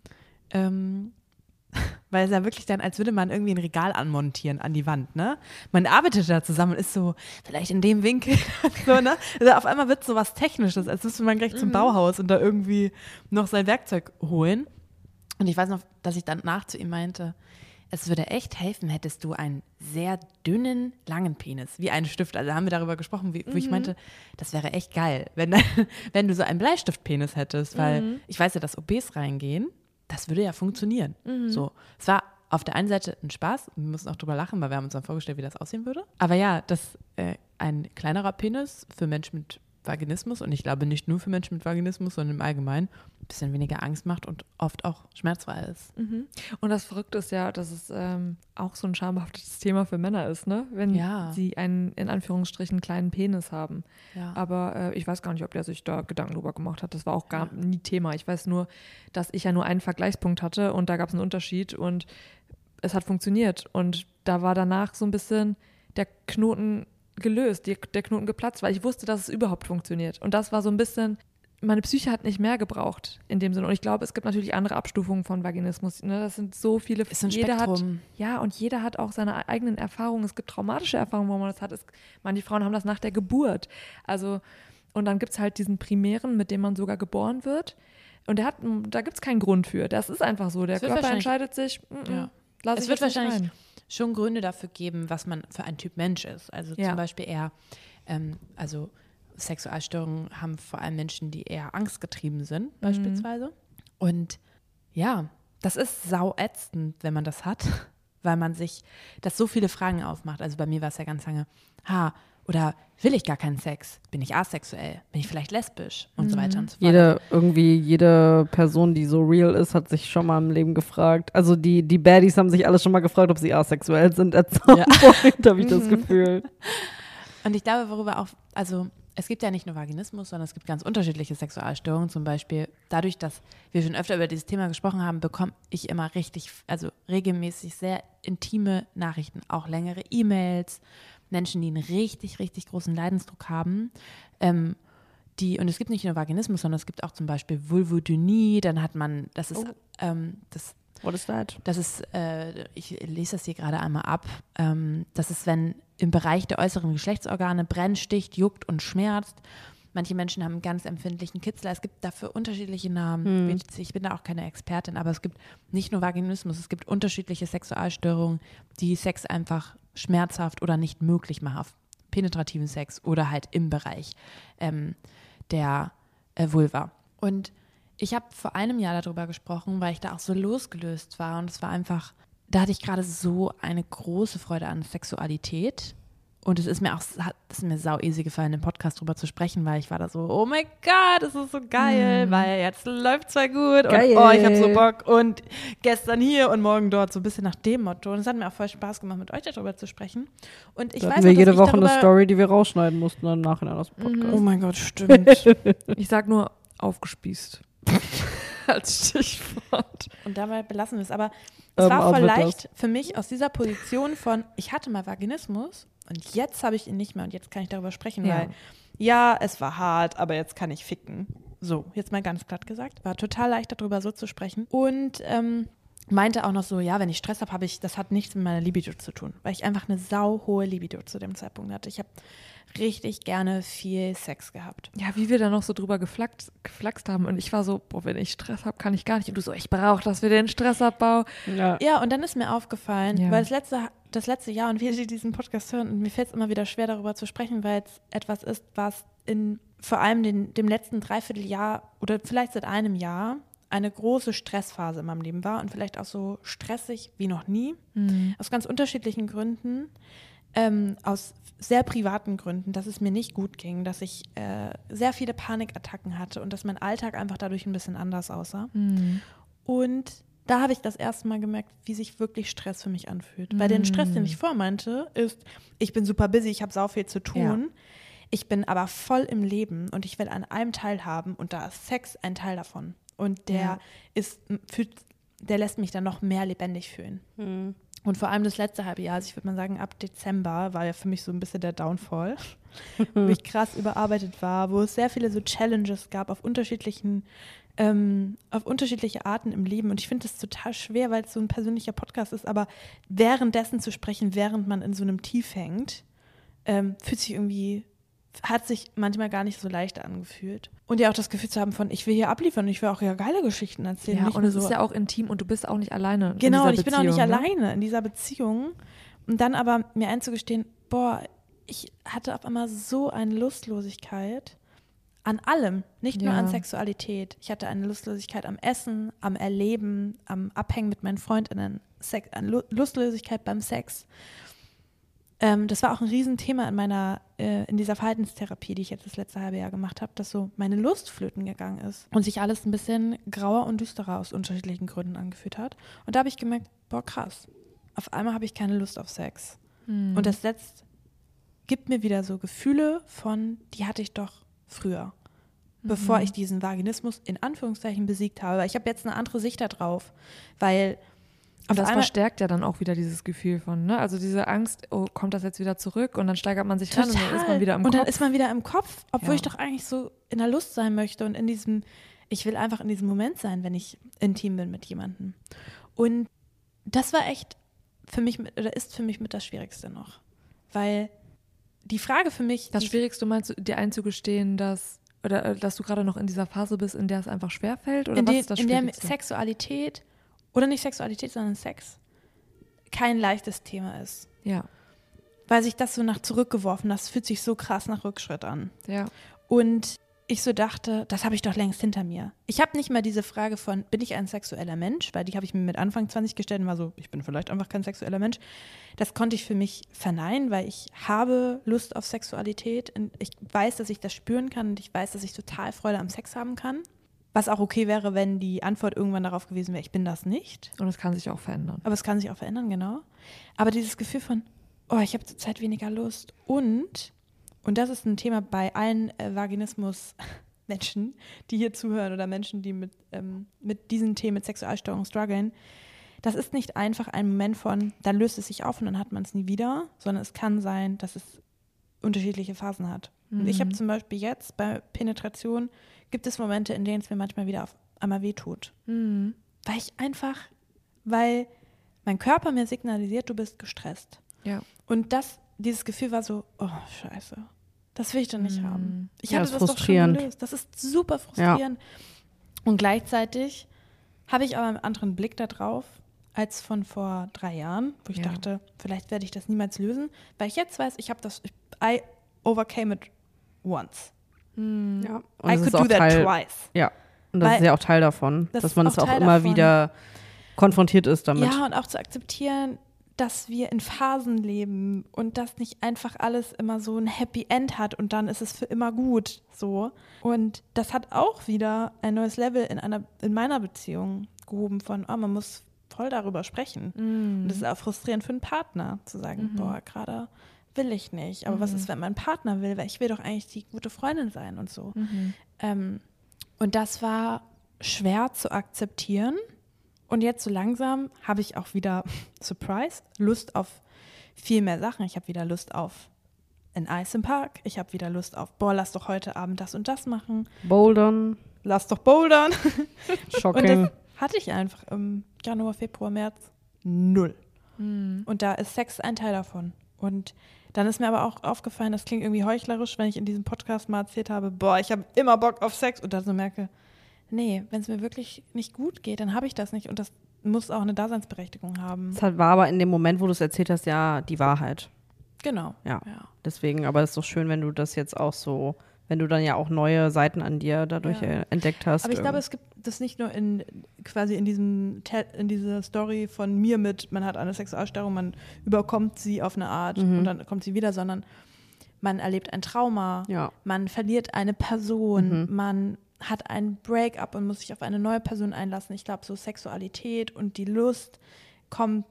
A: ähm, weil es ja wirklich dann, als würde man irgendwie ein Regal anmontieren an die Wand, ne? Man arbeitet da zusammen und ist so, vielleicht in dem Winkel, so, ne? Also auf einmal wird so was Technisches, als müsste man gleich zum
B: Mhm.
A: Bauhaus und da irgendwie noch sein Werkzeug holen. Und ich weiß noch, dass ich danach zu ihm meinte, es würde echt helfen, hättest du einen sehr dünnen, langen Penis, wie einen Stift. Also haben wir darüber gesprochen, wie, wo
B: Mhm.
A: ich meinte, das wäre echt geil, wenn, wenn du so einen Bleistiftpenis hättest, weil
B: Mhm.
A: ich weiß ja, dass O Bs reingehen. Das würde ja funktionieren.
B: Mhm.
A: So, es war auf der einen Seite ein Spaß, wir mussten auch drüber lachen, weil wir haben uns dann vorgestellt, wie das aussehen würde. Aber ja, dass äh, ein kleinerer Penis für Menschen mit Vaginismus, und ich glaube nicht nur für Menschen mit Vaginismus, sondern im Allgemeinen, ein bisschen weniger Angst macht und oft auch schmerzfrei ist.
B: Mhm. Und das Verrückte ist ja, dass es ähm, auch so ein schambehaftetes Thema für Männer ist, ne? Wenn
A: Ja.
B: sie einen, in Anführungsstrichen, kleinen Penis haben.
A: Ja.
B: Aber äh, ich weiß gar nicht, ob der sich da Gedanken drüber gemacht hat. Das war auch gar nie Thema. Ich weiß nur, dass ich ja nur einen Vergleichspunkt hatte und da gab es einen Unterschied und es hat funktioniert. Und da war danach so ein bisschen der Knoten gelöst, die, der Knoten geplatzt, weil ich wusste, dass es überhaupt funktioniert. Und das war so ein bisschen, meine Psyche hat nicht mehr gebraucht in dem Sinne. Und ich glaube, es gibt natürlich andere Abstufungen von Vaginismus. Ne? Das sind so viele.
A: Ist ein
B: jeder
A: Spektrum.
B: Hat, ja, und jeder hat auch seine eigenen Erfahrungen. Es gibt traumatische Erfahrungen, wo man das hat. Es, manche Frauen haben das nach der Geburt. Also, und dann gibt es halt diesen primären, mit dem man sogar geboren wird. Und der hat, da gibt es keinen Grund für. Das ist einfach so. Der
A: Es wird
B: Körper
A: wahrscheinlich-
B: entscheidet sich, mm,
A: Ja.
B: lass
A: Es
B: ich
A: wird
B: jetzt nicht
A: wahrscheinlich
B: rein.
A: schon Gründe dafür geben, was man für ein Typ Mensch ist. Also
B: Ja.
A: zum Beispiel eher, ähm, also Sexualstörungen haben vor allem Menschen, die eher angstgetrieben sind, beispielsweise. Und ja, das ist sauätzend, wenn man das hat, weil man sich, das so viele Fragen aufmacht. Also bei mir war es ja ganz lange, ha, oder will ich gar keinen Sex? Bin ich asexuell? Bin ich vielleicht lesbisch? Und so weiter und so fort.
C: Jede, irgendwie jede Person, die so real ist, hat sich schon mal im Leben gefragt. Also die, die Baddies haben sich alle schon mal gefragt, ob sie asexuell sind. At some
A: Ja.
C: point habe ich das Gefühl.
A: Und ich glaube, worüber auch, also es gibt ja nicht nur Vaginismus, sondern es gibt ganz unterschiedliche Sexualstörungen. Zum Beispiel dadurch, dass wir schon öfter über dieses Thema gesprochen haben, bekomme ich immer richtig, also regelmäßig sehr intime Nachrichten, auch längere E-Mails, Menschen, die einen richtig, richtig großen Leidensdruck haben. Ähm, die, und es gibt nicht nur Vaginismus, sondern es gibt auch zum Beispiel Vulvodynie, dann hat man, das ist,
B: Oh.
A: ähm, das
C: What is that?
A: Das ist, äh, ich lese das hier gerade einmal ab, ähm, das ist, wenn im Bereich der äußeren Geschlechtsorgane brennt, sticht, juckt und schmerzt. Manche Menschen haben einen ganz empfindlichen Kitzler. Es gibt dafür unterschiedliche Namen.
C: Hm.
A: Ich bin da auch keine Expertin, aber es gibt nicht nur Vaginismus, es gibt unterschiedliche Sexualstörungen, die Sex einfach schmerzhaft oder nicht möglich machen. Penetrativen Sex oder halt im Bereich ähm, der äh, Vulva. Und ich habe vor einem Jahr darüber gesprochen, weil ich da auch so losgelöst war und es war einfach, da hatte ich gerade so eine große Freude an Sexualität und es ist mir auch, hat es mir sau easy gefallen, im Podcast drüber zu sprechen, weil ich war da so, oh mein Gott, das ist so geil,
B: Mhm.
A: weil jetzt läuft es voll gut
C: Geil.
A: und oh, ich habe so Bock und gestern hier und morgen dort, so ein bisschen nach dem Motto und es hat mir auch voll Spaß gemacht, mit euch darüber zu sprechen und ich
C: Da
A: weiß
C: hatten wir
A: noch, dass
C: jede
A: ich
C: Woche eine
A: darüber,
C: Story, die wir rausschneiden mussten dann nachher aus dem Podcast.
A: Oh mein Gott, stimmt.
B: Ich sag nur aufgespießt. Als Stichwort.
A: Und dabei belassen wir es. Aber es
C: Ähm,
A: war voll
C: aber das-
A: leicht für mich aus dieser Position von, ich hatte mal Vaginismus und jetzt habe ich ihn nicht mehr und jetzt kann ich darüber sprechen,
B: Ja.
A: weil ja, es war hart, aber jetzt kann ich ficken. So, jetzt mal ganz platt gesagt. War total leicht darüber so zu sprechen. Und ähm, meinte auch noch so, ja, wenn ich Stress habe, habe ich, das hat nichts mit meiner Libido zu tun, weil ich einfach eine sauhohe Libido zu dem Zeitpunkt hatte. Ich habe richtig gerne viel Sex gehabt.
B: Ja, wie wir da noch so drüber geflaxt, geflaxt haben. Und ich war so, boah, wenn ich Stress habe, kann ich gar nicht. Und du so, ich brauche das für den Stressabbau.
C: Ja.
A: Ja, und dann ist mir aufgefallen,
B: Ja.
A: weil das letzte, das letzte Jahr und viele, die diesen Podcast hören, und mir fällt es immer wieder schwer, darüber zu sprechen, weil es etwas ist, was in vor allem den, dem letzten Dreivierteljahr oder vielleicht seit einem Jahr eine große Stressphase in meinem Leben war und vielleicht auch so stressig wie noch nie,
B: Mhm.
A: aus ganz unterschiedlichen Gründen, ähm, aus sehr privaten Gründen, dass es mir nicht gut ging, dass ich äh, sehr viele Panikattacken hatte und dass mein Alltag einfach dadurch ein bisschen anders aussah.
B: Mhm.
A: Und da habe ich das erste Mal gemerkt, wie sich wirklich Stress für mich anfühlt. Weil den Stress, den ich vormeinte, ist, ich bin super busy, ich habe sau viel zu tun.
B: Ja.
A: Ich bin aber voll im Leben und ich will an allem teilhaben und da ist Sex ein Teil davon. Und der
B: Ja.
A: ist, fühlt, der lässt mich dann noch mehr lebendig fühlen.
C: Mhm.
A: Und vor allem das letzte halbe Jahr, also ich würde mal sagen, ab Dezember war ja für mich so ein bisschen der Downfall, wo ich krass überarbeitet war, wo es sehr viele so Challenges gab auf unterschiedlichen, ähm, auf unterschiedliche Arten im Leben. Und ich finde das total schwer, weil es so ein persönlicher Podcast ist, aber währenddessen zu sprechen, während man in so einem Tief hängt, ähm, fühlt sich irgendwie, hat sich manchmal gar nicht so leicht angefühlt. Und ja auch das Gefühl zu haben von, ich will hier abliefern, ich will auch ja geile Geschichten erzählen.
B: Ja,
A: nicht
B: und
A: nur
B: es
A: so.
B: ist ja auch intim und du bist auch nicht alleine.
A: Genau,
B: in
A: und
B: dieser
A: ich bin auch nicht
B: Beziehung, ne?
A: alleine in dieser Beziehung. Und dann aber mir einzugestehen, boah, ich hatte auf einmal so eine Lustlosigkeit an allem, nicht nur
B: Ja.
A: an Sexualität. Ich hatte eine Lustlosigkeit am Essen, am Erleben, am Abhängen mit meinen FreundInnen, Sex, an Lu- Lustlosigkeit beim Sex. Ähm, das war auch ein Riesenthema in meiner, äh, in dieser Verhaltenstherapie, die ich jetzt das letzte halbe Jahr gemacht habe, dass so meine Lust flöten gegangen ist und sich alles ein bisschen grauer und düsterer aus unterschiedlichen Gründen angefühlt hat. Und da habe ich gemerkt, boah krass, auf einmal habe ich keine Lust auf Sex.
B: Mhm.
A: Und das setzt, gibt mir wieder so Gefühle von, die hatte ich doch früher, bevor ich diesen Vaginismus in Anführungszeichen besiegt habe. Weil ich habe jetzt eine andere Sicht da drauf, weil
B: Und
A: auf
B: das
A: einmal,
B: verstärkt ja dann auch wieder dieses Gefühl von, ne? Also diese Angst, oh, kommt das jetzt wieder zurück? Und dann steigert man sich ran und dann ist man wieder im
A: und
B: Kopf.
A: dann ist man wieder im Kopf, obwohl
B: Ja.
A: ich doch eigentlich so in der Lust sein möchte und in diesem, ich will einfach in diesem Moment sein, wenn ich intim bin mit jemandem. Und das war echt für mich, mit, oder ist für mich mit das Schwierigste noch. Weil die Frage für mich,
B: Das
A: die,
B: Schwierigste meinst du, dir einzugestehen, dass, oder äh, dass du gerade noch in dieser Phase bist, in der es einfach schwerfällt? Oder
A: in,
B: was
A: de,
B: ist das
A: in der
B: Schwierigste?
A: Sexualität, oder nicht Sexualität, sondern Sex, kein leichtes Thema ist.
B: Ja,
A: Weil sich das so nach zurückgeworfen, das fühlt sich so krass nach Rückschritt an.
B: ja.
A: Und ich so dachte, das habe ich doch längst hinter mir. Ich habe nicht mal diese Frage von, bin ich ein sexueller Mensch? Weil die habe ich mir mit Anfang zwanzig gestellt und war so, ich bin vielleicht einfach kein sexueller Mensch. Das konnte ich für mich verneinen, weil ich habe Lust auf Sexualität. Und ich weiß, dass ich das spüren kann und ich weiß, dass ich total Freude am Sex haben kann. Was auch okay wäre, wenn die Antwort irgendwann darauf gewesen wäre, ich bin das nicht.
B: Und es kann sich auch verändern.
A: Aber es kann sich auch verändern, genau. Aber dieses Gefühl von, oh, ich habe zurzeit weniger Lust. Und, und das ist ein Thema bei allen äh, Vaginismus-Menschen, die hier zuhören oder Menschen, die mit, ähm, mit diesen Themen, mit Sexualstörungen strugglen. Das ist nicht einfach ein Moment von, dann löst es sich auf und dann hat man es nie wieder, sondern es kann sein, dass es unterschiedliche Phasen hat. Und ich habe zum Beispiel jetzt bei Penetration, gibt es Momente, in denen es mir manchmal wieder auf einmal wehtut.
B: Mhm.
A: Weil ich einfach, weil mein Körper mir signalisiert, du bist gestresst.
B: Ja.
A: Und das, dieses Gefühl war so, oh, scheiße, das will ich doch nicht
B: Mhm.
A: haben. Ich
C: Ja,
A: hatte
C: das
A: das
C: ist
A: doch schon
C: frustrierend.
A: gelöst. Das ist super frustrierend. Und gleichzeitig habe ich aber einen anderen Blick da drauf als von vor drei Jahren, wo ich
B: Ja.
A: dachte, vielleicht werde ich das niemals lösen, weil ich jetzt weiß, ich habe das, ich, I overcame it once.
B: Mhm.
C: Ja. Und
A: I
C: das
A: could
C: ist auch
A: do that
C: Teil,
A: twice.
C: Ja, und das
A: Weil-
C: ist ja auch Teil davon,
A: Das
C: dass
A: ist
C: man
A: auch
C: es auch
A: Teil
C: immer
A: davon.
C: wieder konfrontiert ist damit.
A: Ja, und auch zu akzeptieren, dass wir in Phasen leben und dass nicht einfach alles immer so ein Happy End hat und dann ist es für immer gut. So. Und das hat auch wieder ein neues Level in einer, in meiner Beziehung gehoben von, oh, man muss voll darüber sprechen.
B: Mhm.
A: Und das ist auch frustrierend für einen Partner, zu sagen,
B: Mhm.
A: boah, gerade will ich nicht. Aber was
B: Mhm.
A: ist, wenn mein Partner will? Weil ich will doch eigentlich die gute Freundin sein und so.
B: Mhm.
A: Ähm, und das war schwer zu akzeptieren. Und jetzt so langsam habe ich auch wieder, Surprise, Lust auf viel mehr Sachen. Ich habe wieder Lust auf ein Eis im Park. Ich habe wieder Lust auf, boah, lass doch heute Abend das und das machen.
C: Bouldern,
A: Lass doch bouldern. Und
C: Shocking.
A: das hatte ich einfach im Januar, Februar, März null.
B: Mhm.
A: Und da ist Sex ein Teil davon. Und dann ist mir aber auch aufgefallen, das klingt irgendwie heuchlerisch, wenn ich in diesem Podcast mal erzählt habe, boah, ich habe immer Bock auf Sex und dann so merke, nee, wenn es mir wirklich nicht gut geht, dann habe ich das nicht und das muss auch eine Daseinsberechtigung haben.
C: Es hat, war aber in dem Moment, wo du es erzählt hast, ja die Wahrheit.
A: Genau.
C: Ja.
A: ja.
C: Deswegen, aber es ist doch schön, wenn du das jetzt auch so, wenn du dann ja auch neue Seiten an dir dadurch
A: Ja.
C: äh, entdeckt hast.
A: Aber ich glaube, es gibt das nicht nur in quasi in diesem Te- in dieser Story von mir mit, man hat eine Sexualstörung, man überkommt sie auf eine Art
C: Mhm.
A: und dann kommt sie wieder, sondern man erlebt ein Trauma,
C: Ja.
A: man verliert eine Person,
C: Mhm.
A: man hat ein Break-up und muss sich auf eine neue Person einlassen. Ich glaube, so Sexualität und die Lust kommt,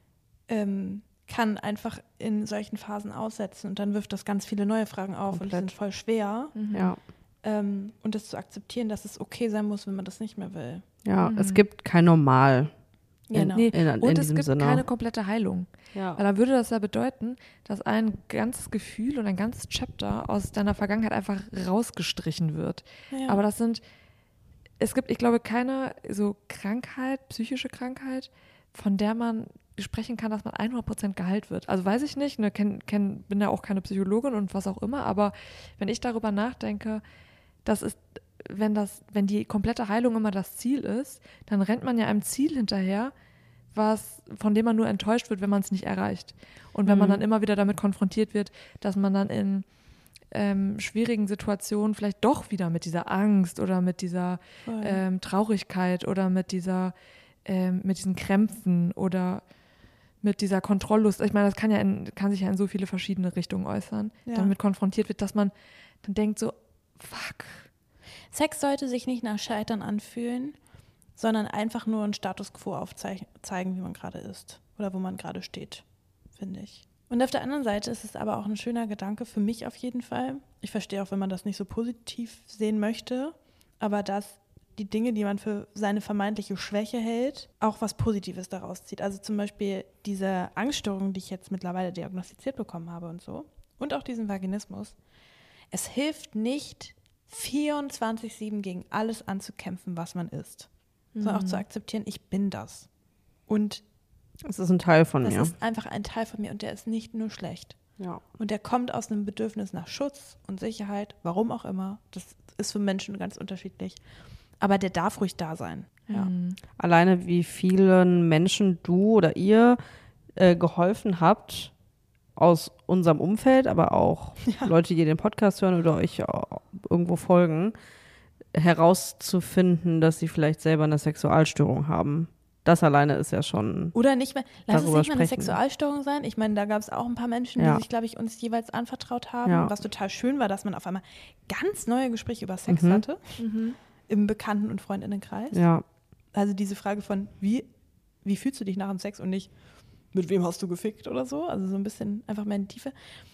A: ähm, kann einfach in solchen Phasen aussetzen und dann wirft das ganz viele neue Fragen auf und die sind voll schwer.
B: Mhm.
C: Ja.
A: Ähm, und das zu akzeptieren, dass es okay sein muss, wenn man das nicht mehr will.
C: Ja,
B: Mhm.
C: es gibt kein Normal.
A: Genau.
B: Nee,
C: In, in,
B: und
C: in
B: es
C: diesem
B: gibt
C: Sinne.
B: keine komplette Heilung.
C: Ja.
B: Weil dann würde das ja bedeuten, dass ein ganzes Gefühl und ein ganzes Chapter aus deiner Vergangenheit einfach rausgestrichen wird.
A: Ja.
B: Aber das sind, es gibt, ich glaube, keine so Krankheit, psychische Krankheit, von der man sprechen kann, dass man hundert Prozent geheilt wird. Also weiß ich nicht, ne, kenn, kenn, bin ja auch keine Psychologin und was auch immer, aber wenn ich darüber nachdenke, das ist, wenn das, wenn die komplette Heilung immer das Ziel ist, dann rennt man ja einem Ziel hinterher, was, von dem man nur enttäuscht wird, wenn man es nicht erreicht. Und wenn man
C: Mhm.
B: dann immer wieder damit konfrontiert wird, dass man dann in ähm, schwierigen Situationen vielleicht doch wieder mit dieser Angst oder mit dieser
A: Voll.
B: ähm, Traurigkeit oder mit dieser, ähm, mit diesen Krämpfen oder mit dieser Kontrolllust, ich meine, das kann ja in, kann sich ja in so viele verschiedene Richtungen äußern,
A: Ja.
B: damit konfrontiert wird, dass man dann denkt so, fuck.
A: Sex sollte sich nicht nach Scheitern anfühlen, sondern einfach nur einen Status quo aufzeigen, wie man gerade ist oder wo man gerade steht, finde ich. Und auf der anderen Seite ist es aber auch ein schöner Gedanke, für mich auf jeden Fall. Ich verstehe auch, wenn man das nicht so positiv sehen möchte, aber dass die Dinge, die man für seine vermeintliche Schwäche hält, auch was Positives daraus zieht. Also zum Beispiel diese Angststörung, die ich jetzt mittlerweile diagnostiziert bekommen habe und so, und auch diesen Vaginismus. Es hilft nicht, vierundzwanzig sieben gegen alles anzukämpfen, was man ist, sondern auch zu akzeptieren, ich bin das. Und
C: Es ist ein Teil von
A: das
C: mir.
A: ist einfach ein Teil von mir und der ist nicht nur schlecht.
C: Ja.
A: Und der kommt aus einem Bedürfnis nach Schutz und Sicherheit, warum auch immer. Das ist für Menschen ganz unterschiedlich. Aber der darf ruhig da sein. Ja.
B: Mhm.
C: Alleine wie vielen Menschen du oder ihr äh, geholfen habt aus unserem Umfeld, aber auch Leute, die den Podcast hören oder euch auch irgendwo folgen, herauszufinden, dass sie vielleicht selber eine Sexualstörung haben. Das alleine ist ja schon.
A: Oder nicht mehr, lass es
C: Darüber
A: nicht mal eine
C: sprechen.
A: Sexualstörung sein. Ich meine, da gab es auch ein paar Menschen,
C: Ja.
A: die sich, glaube ich, uns jeweils anvertraut haben,
C: Ja.
A: was total schön war, dass man auf einmal ganz neue Gespräche über Sex
C: Mhm.
A: hatte
B: Mhm.
A: im Bekannten- und Freundinnenkreis.
C: Ja,
A: Also diese Frage von, wie, wie fühlst du dich nach dem Sex und nicht, mit wem hast du gefickt oder so. Also so ein bisschen einfach mehr in die Tiefe.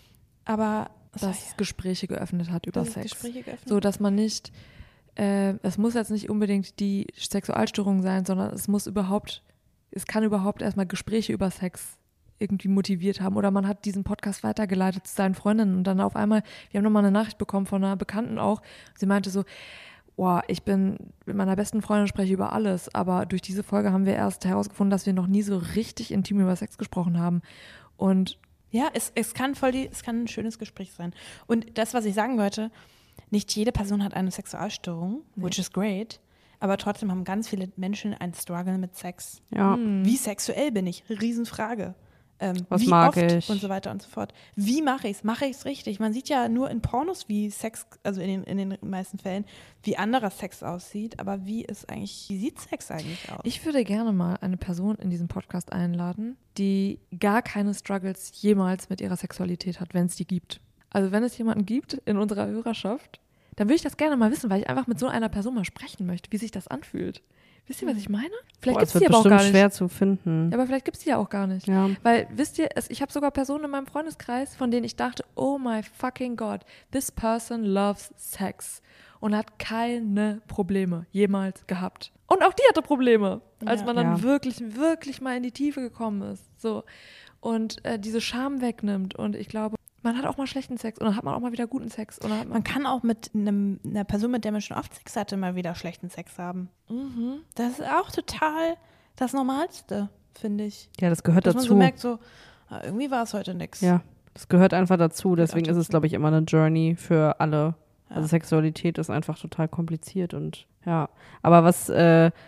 A: Aber
B: Dass
A: sorry,
B: es Gespräche geöffnet hat über
A: dass es
B: Sex.
A: Gespräche geöffnet.
B: So, dass man nicht, äh, es muss jetzt nicht unbedingt die Sexualstörung sein, sondern es muss überhaupt, es kann überhaupt erstmal Gespräche über Sex irgendwie motiviert haben. Oder man hat diesen Podcast weitergeleitet zu seinen Freundinnen und dann auf einmal, wir haben nochmal eine Nachricht bekommen von einer Bekannten auch, sie meinte so, boah, ich bin mit meiner besten Freundin spreche über alles, aber durch diese Folge haben wir erst herausgefunden, dass wir noch nie so richtig intim über Sex gesprochen haben. Und
A: Ja, es, es kann voll die, es kann ein schönes Gespräch sein. Und das, was ich sagen wollte, nicht jede Person hat eine Sexualstörung,
B: Nee.
A: which is great, aber trotzdem haben ganz viele Menschen einen Struggle mit Sex.
C: ja.
B: hm,
A: Wie sexuell bin ich? Riesenfrage. Ähm,
C: Was
A: wie
C: mag
A: oft
C: ich?
A: und so weiter und so fort. Wie mache ich es? Mache ich es richtig? Man sieht ja nur in Pornos, wie Sex, also in den, in den meisten Fällen, wie anderer Sex aussieht, aber wie ist eigentlich, wie sieht Sex eigentlich aus?
B: ich würde gerne mal eine Person in diesen Podcast einladen, die gar keine Struggles jemals mit ihrer Sexualität hat, wenn es die gibt. Also wenn es jemanden gibt in unserer Hörerschaft, dann würde ich das gerne mal wissen, weil ich einfach mit so einer Person mal sprechen möchte, wie sich das anfühlt. Wisst ihr, was ich meine? Vielleicht
C: Boah,
B: gibt
C: es
B: es die
C: wird
B: aber auch
C: bestimmt
B: gar nicht.
C: schwer zu finden.
B: Ja, aber vielleicht gibt es die ja auch gar nicht.
C: Ja.
B: Weil, wisst ihr, es, ich habe sogar Personen in meinem Freundeskreis, von denen ich dachte, oh my fucking God, this person loves sex und hat keine Probleme jemals gehabt. Und auch die hatte Probleme, als
A: Ja.
B: man dann
C: Ja.
B: wirklich, wirklich mal in die Tiefe gekommen ist. So. Und äh, diese Scham wegnimmt. Und ich glaube, man hat auch mal schlechten Sex und dann hat man auch mal wieder guten Sex. Und dann hat man,
A: Man kann auch mit einem, einer Person, mit der man schon oft Sex hatte, mal wieder schlechten Sex haben.
B: mhm.
A: Das ist auch total das Normalste, finde ich.
C: Ja, das gehört
A: Dass man
C: dazu.
A: so merkt, so, ah, irgendwie war es heute nix.
C: Ja, das gehört einfach dazu. Deswegen
A: Gehört
C: ist es,
A: dazu.
C: glaube ich, immer eine Journey für alle.
A: Ja.
C: Also Sexualität ist einfach total kompliziert und ja. Aber was, äh,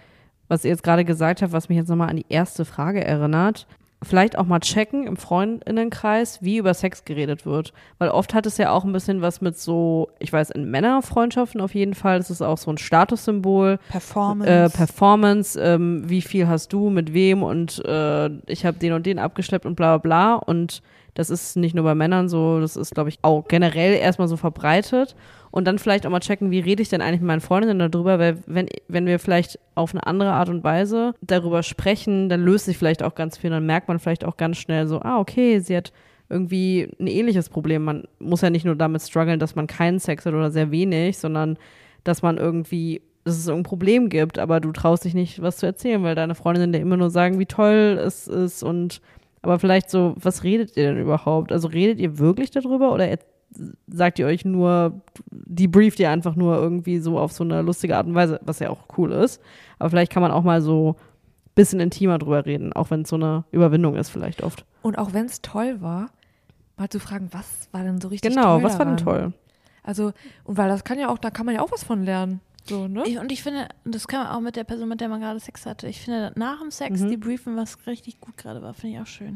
C: was ihr jetzt gerade gesagt habt, was mich jetzt nochmal an die erste Frage erinnert, vielleicht auch mal checken im Freundinnenkreis, wie über Sex geredet wird. Weil oft hat es ja auch ein bisschen was mit so, ich weiß, in Männerfreundschaften auf jeden Fall, das ist auch so ein Statussymbol.
A: Performance.
C: Äh, Performance, ähm, wie viel hast du, mit wem und äh, ich habe den und den abgeschleppt und bla bla bla. Und das ist nicht nur bei Männern so, das ist, glaube ich, auch generell erstmal so verbreitet. Und dann vielleicht auch mal checken, wie rede ich denn eigentlich mit meinen Freundinnen darüber, weil wenn, wenn wir vielleicht auf eine andere Art und Weise darüber sprechen, dann löst sich vielleicht auch ganz viel, dann merkt man vielleicht auch ganz schnell so, ah, okay, sie hat irgendwie ein ähnliches Problem. Man muss ja nicht nur damit strugglen, dass man keinen Sex hat oder sehr wenig, sondern dass man irgendwie, dass es irgendein Problem gibt, aber du traust dich nicht, was zu erzählen, weil deine Freundinnen dir immer nur sagen, wie toll es ist und aber vielleicht so, was redet ihr denn überhaupt? Also redet ihr wirklich darüber oder er- sagt ihr euch nur, debrieft ihr einfach nur irgendwie so auf so eine lustige Art und Weise, was ja auch cool ist. Aber vielleicht kann man auch mal so ein bisschen intimer drüber reden, auch wenn es so eine Überwindung ist vielleicht oft.
B: Und auch wenn es toll war, mal zu fragen, was war denn so richtig
C: Genau,
B: toll
C: was war denn
B: daran?
C: toll?
B: Also, und weil das kann ja auch, da kann man ja auch was von lernen. So, ne?
A: Ich, und ich finde, das kann man auch mit der Person, mit der man gerade Sex hatte. Ich finde, nach dem Sex
C: Mhm.
A: debriefen, was richtig gut gerade war, finde ich auch schön.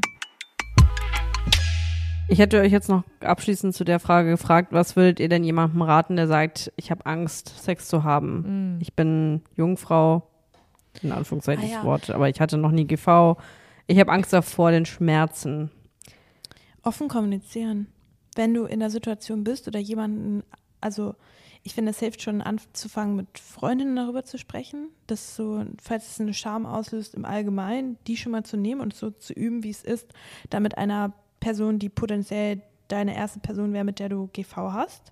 C: Ich hätte euch jetzt noch abschließend zu der Frage gefragt, was würdet ihr denn jemandem raten, der sagt, ich habe Angst, Sex zu haben?
B: Mm.
C: Ich bin Jungfrau, in Anführungszeichen
A: Ah,
C: das
A: ja.
C: Wort, aber ich hatte noch nie G V. Ich habe Angst davor den Schmerzen.
A: Offen kommunizieren. Wenn du in der Situation bist oder jemanden, also ich finde, es hilft schon anzufangen, mit Freundinnen darüber zu sprechen, dass so, falls es eine Scham auslöst im Allgemeinen, die schon mal zu nehmen und so zu üben, wie es ist, da mit einer Person, die potenziell deine erste Person wäre, mit der du G V hast.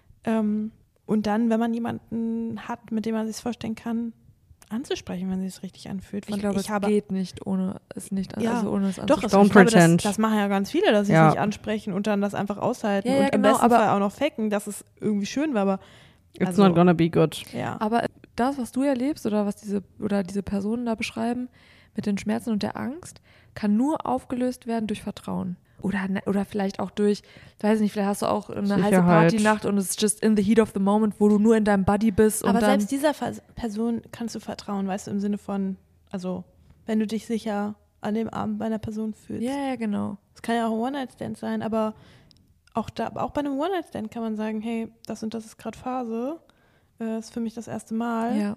A: Ähm, und dann, wenn man jemanden hat, mit dem man sich vorstellen kann, anzusprechen, wenn sich es richtig anfühlt.
B: Ich
A: Weil
B: glaube, es
A: habe,
B: geht nicht, ohne es nicht,
A: Ja,
B: also ohne es
A: Doch,
B: anzusprechen.
A: also
C: Don't
A: ich glaube, das,
C: pretend.
A: das machen ja ganz viele, dass sie
C: Ja.
A: es nicht ansprechen und dann das einfach aushalten
B: Ja, ja,
A: und im
B: genau,
A: besten
B: aber-
A: Fall auch noch faken, dass es irgendwie schön war, aber
C: It's
A: Also-
C: not gonna be good.
A: ja.
B: Aber das, was du erlebst oder was diese oder diese Personen da beschreiben mit den Schmerzen und der Angst, kann nur aufgelöst werden durch Vertrauen. Oder, ne- oder vielleicht auch durch, weiß nicht, vielleicht hast du auch eine heiße
C: Sicherheit.
B: Partynacht und es ist just in the heat of the moment, wo du nur in deinem Buddy bist. Und
A: Aber
B: dann,
A: selbst dieser Vers- Person kannst du vertrauen, weißt du, im Sinne von, also wenn du dich sicher an dem Abend bei einer Person fühlst.
B: Ja, ja, genau.
A: Es kann ja auch ein One-Night-Stand sein, aber auch, da, auch bei einem One-Night-Stand kann man sagen, hey, das und das ist gerade Phase, äh, ist für mich das erste Mal.
B: Ja,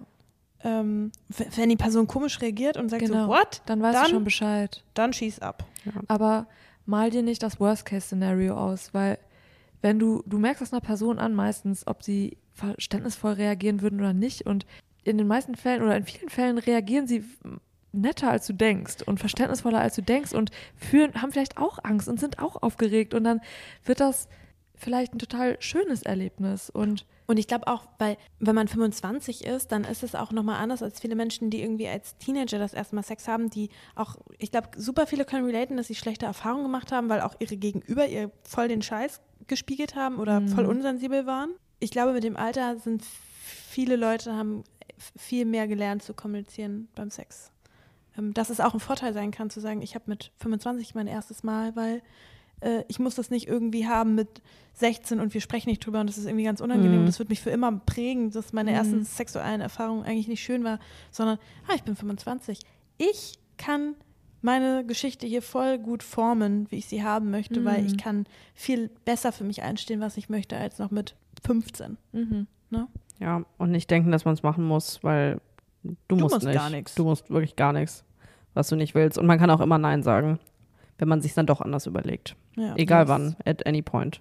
A: Ähm, w- wenn die Person komisch reagiert und sagt
B: genau.
A: so, what?
B: Dann weißt
A: Dann-
B: du schon Bescheid.
A: Dann schieß ab.
B: Aber mal dir nicht das Worst-Case-Szenario aus, weil wenn du, du merkst das einer Person an meistens, ob sie verständnisvoll reagieren würden oder nicht und in den meisten Fällen oder in vielen Fällen reagieren sie netter als du denkst und verständnisvoller als du denkst und fühlen, haben vielleicht auch Angst und sind auch aufgeregt und dann wird das vielleicht ein total schönes Erlebnis und
A: Und ich glaube auch, weil wenn man fünfundzwanzig ist, dann ist es auch nochmal anders als viele Menschen, die irgendwie als Teenager das erste Mal Sex haben, die auch, ich glaube, super viele können relaten, dass sie schlechte Erfahrungen gemacht haben, weil auch ihre Gegenüber ihr voll den Scheiß gespiegelt haben oder
B: Mhm.
A: voll unsensibel waren. Ich glaube, mit dem Alter sind viele Leute haben viel mehr gelernt zu kommunizieren beim Sex. Ähm, dass es auch ein Vorteil sein kann, zu sagen, ich habe mit fünfundzwanzig mein erstes Mal, weil äh, ich muss das nicht irgendwie haben mit sechzehn und wir sprechen nicht drüber und das ist irgendwie ganz unangenehm.
C: Mhm.
A: Und das wird mich für immer prägen, dass meine
B: Mhm.
A: ersten sexuellen Erfahrungen eigentlich nicht schön war, sondern, ah, ich bin fünfundzwanzig. Ich kann meine Geschichte hier voll gut formen, wie ich sie haben möchte,
B: Mhm.
A: weil ich kann viel besser für mich einstehen, was ich möchte, als noch mit fünfzehn.
B: mhm.
C: Ja, und nicht denken, dass man es machen muss, weil du, musst,
A: musst
C: nicht.
A: gar nichts.
C: Du musst wirklich gar nichts, was du nicht willst. Und man kann auch immer Nein sagen, wenn man sich dann doch anders überlegt.
A: Ja,
C: Egal
A: das-
C: wann, at any point.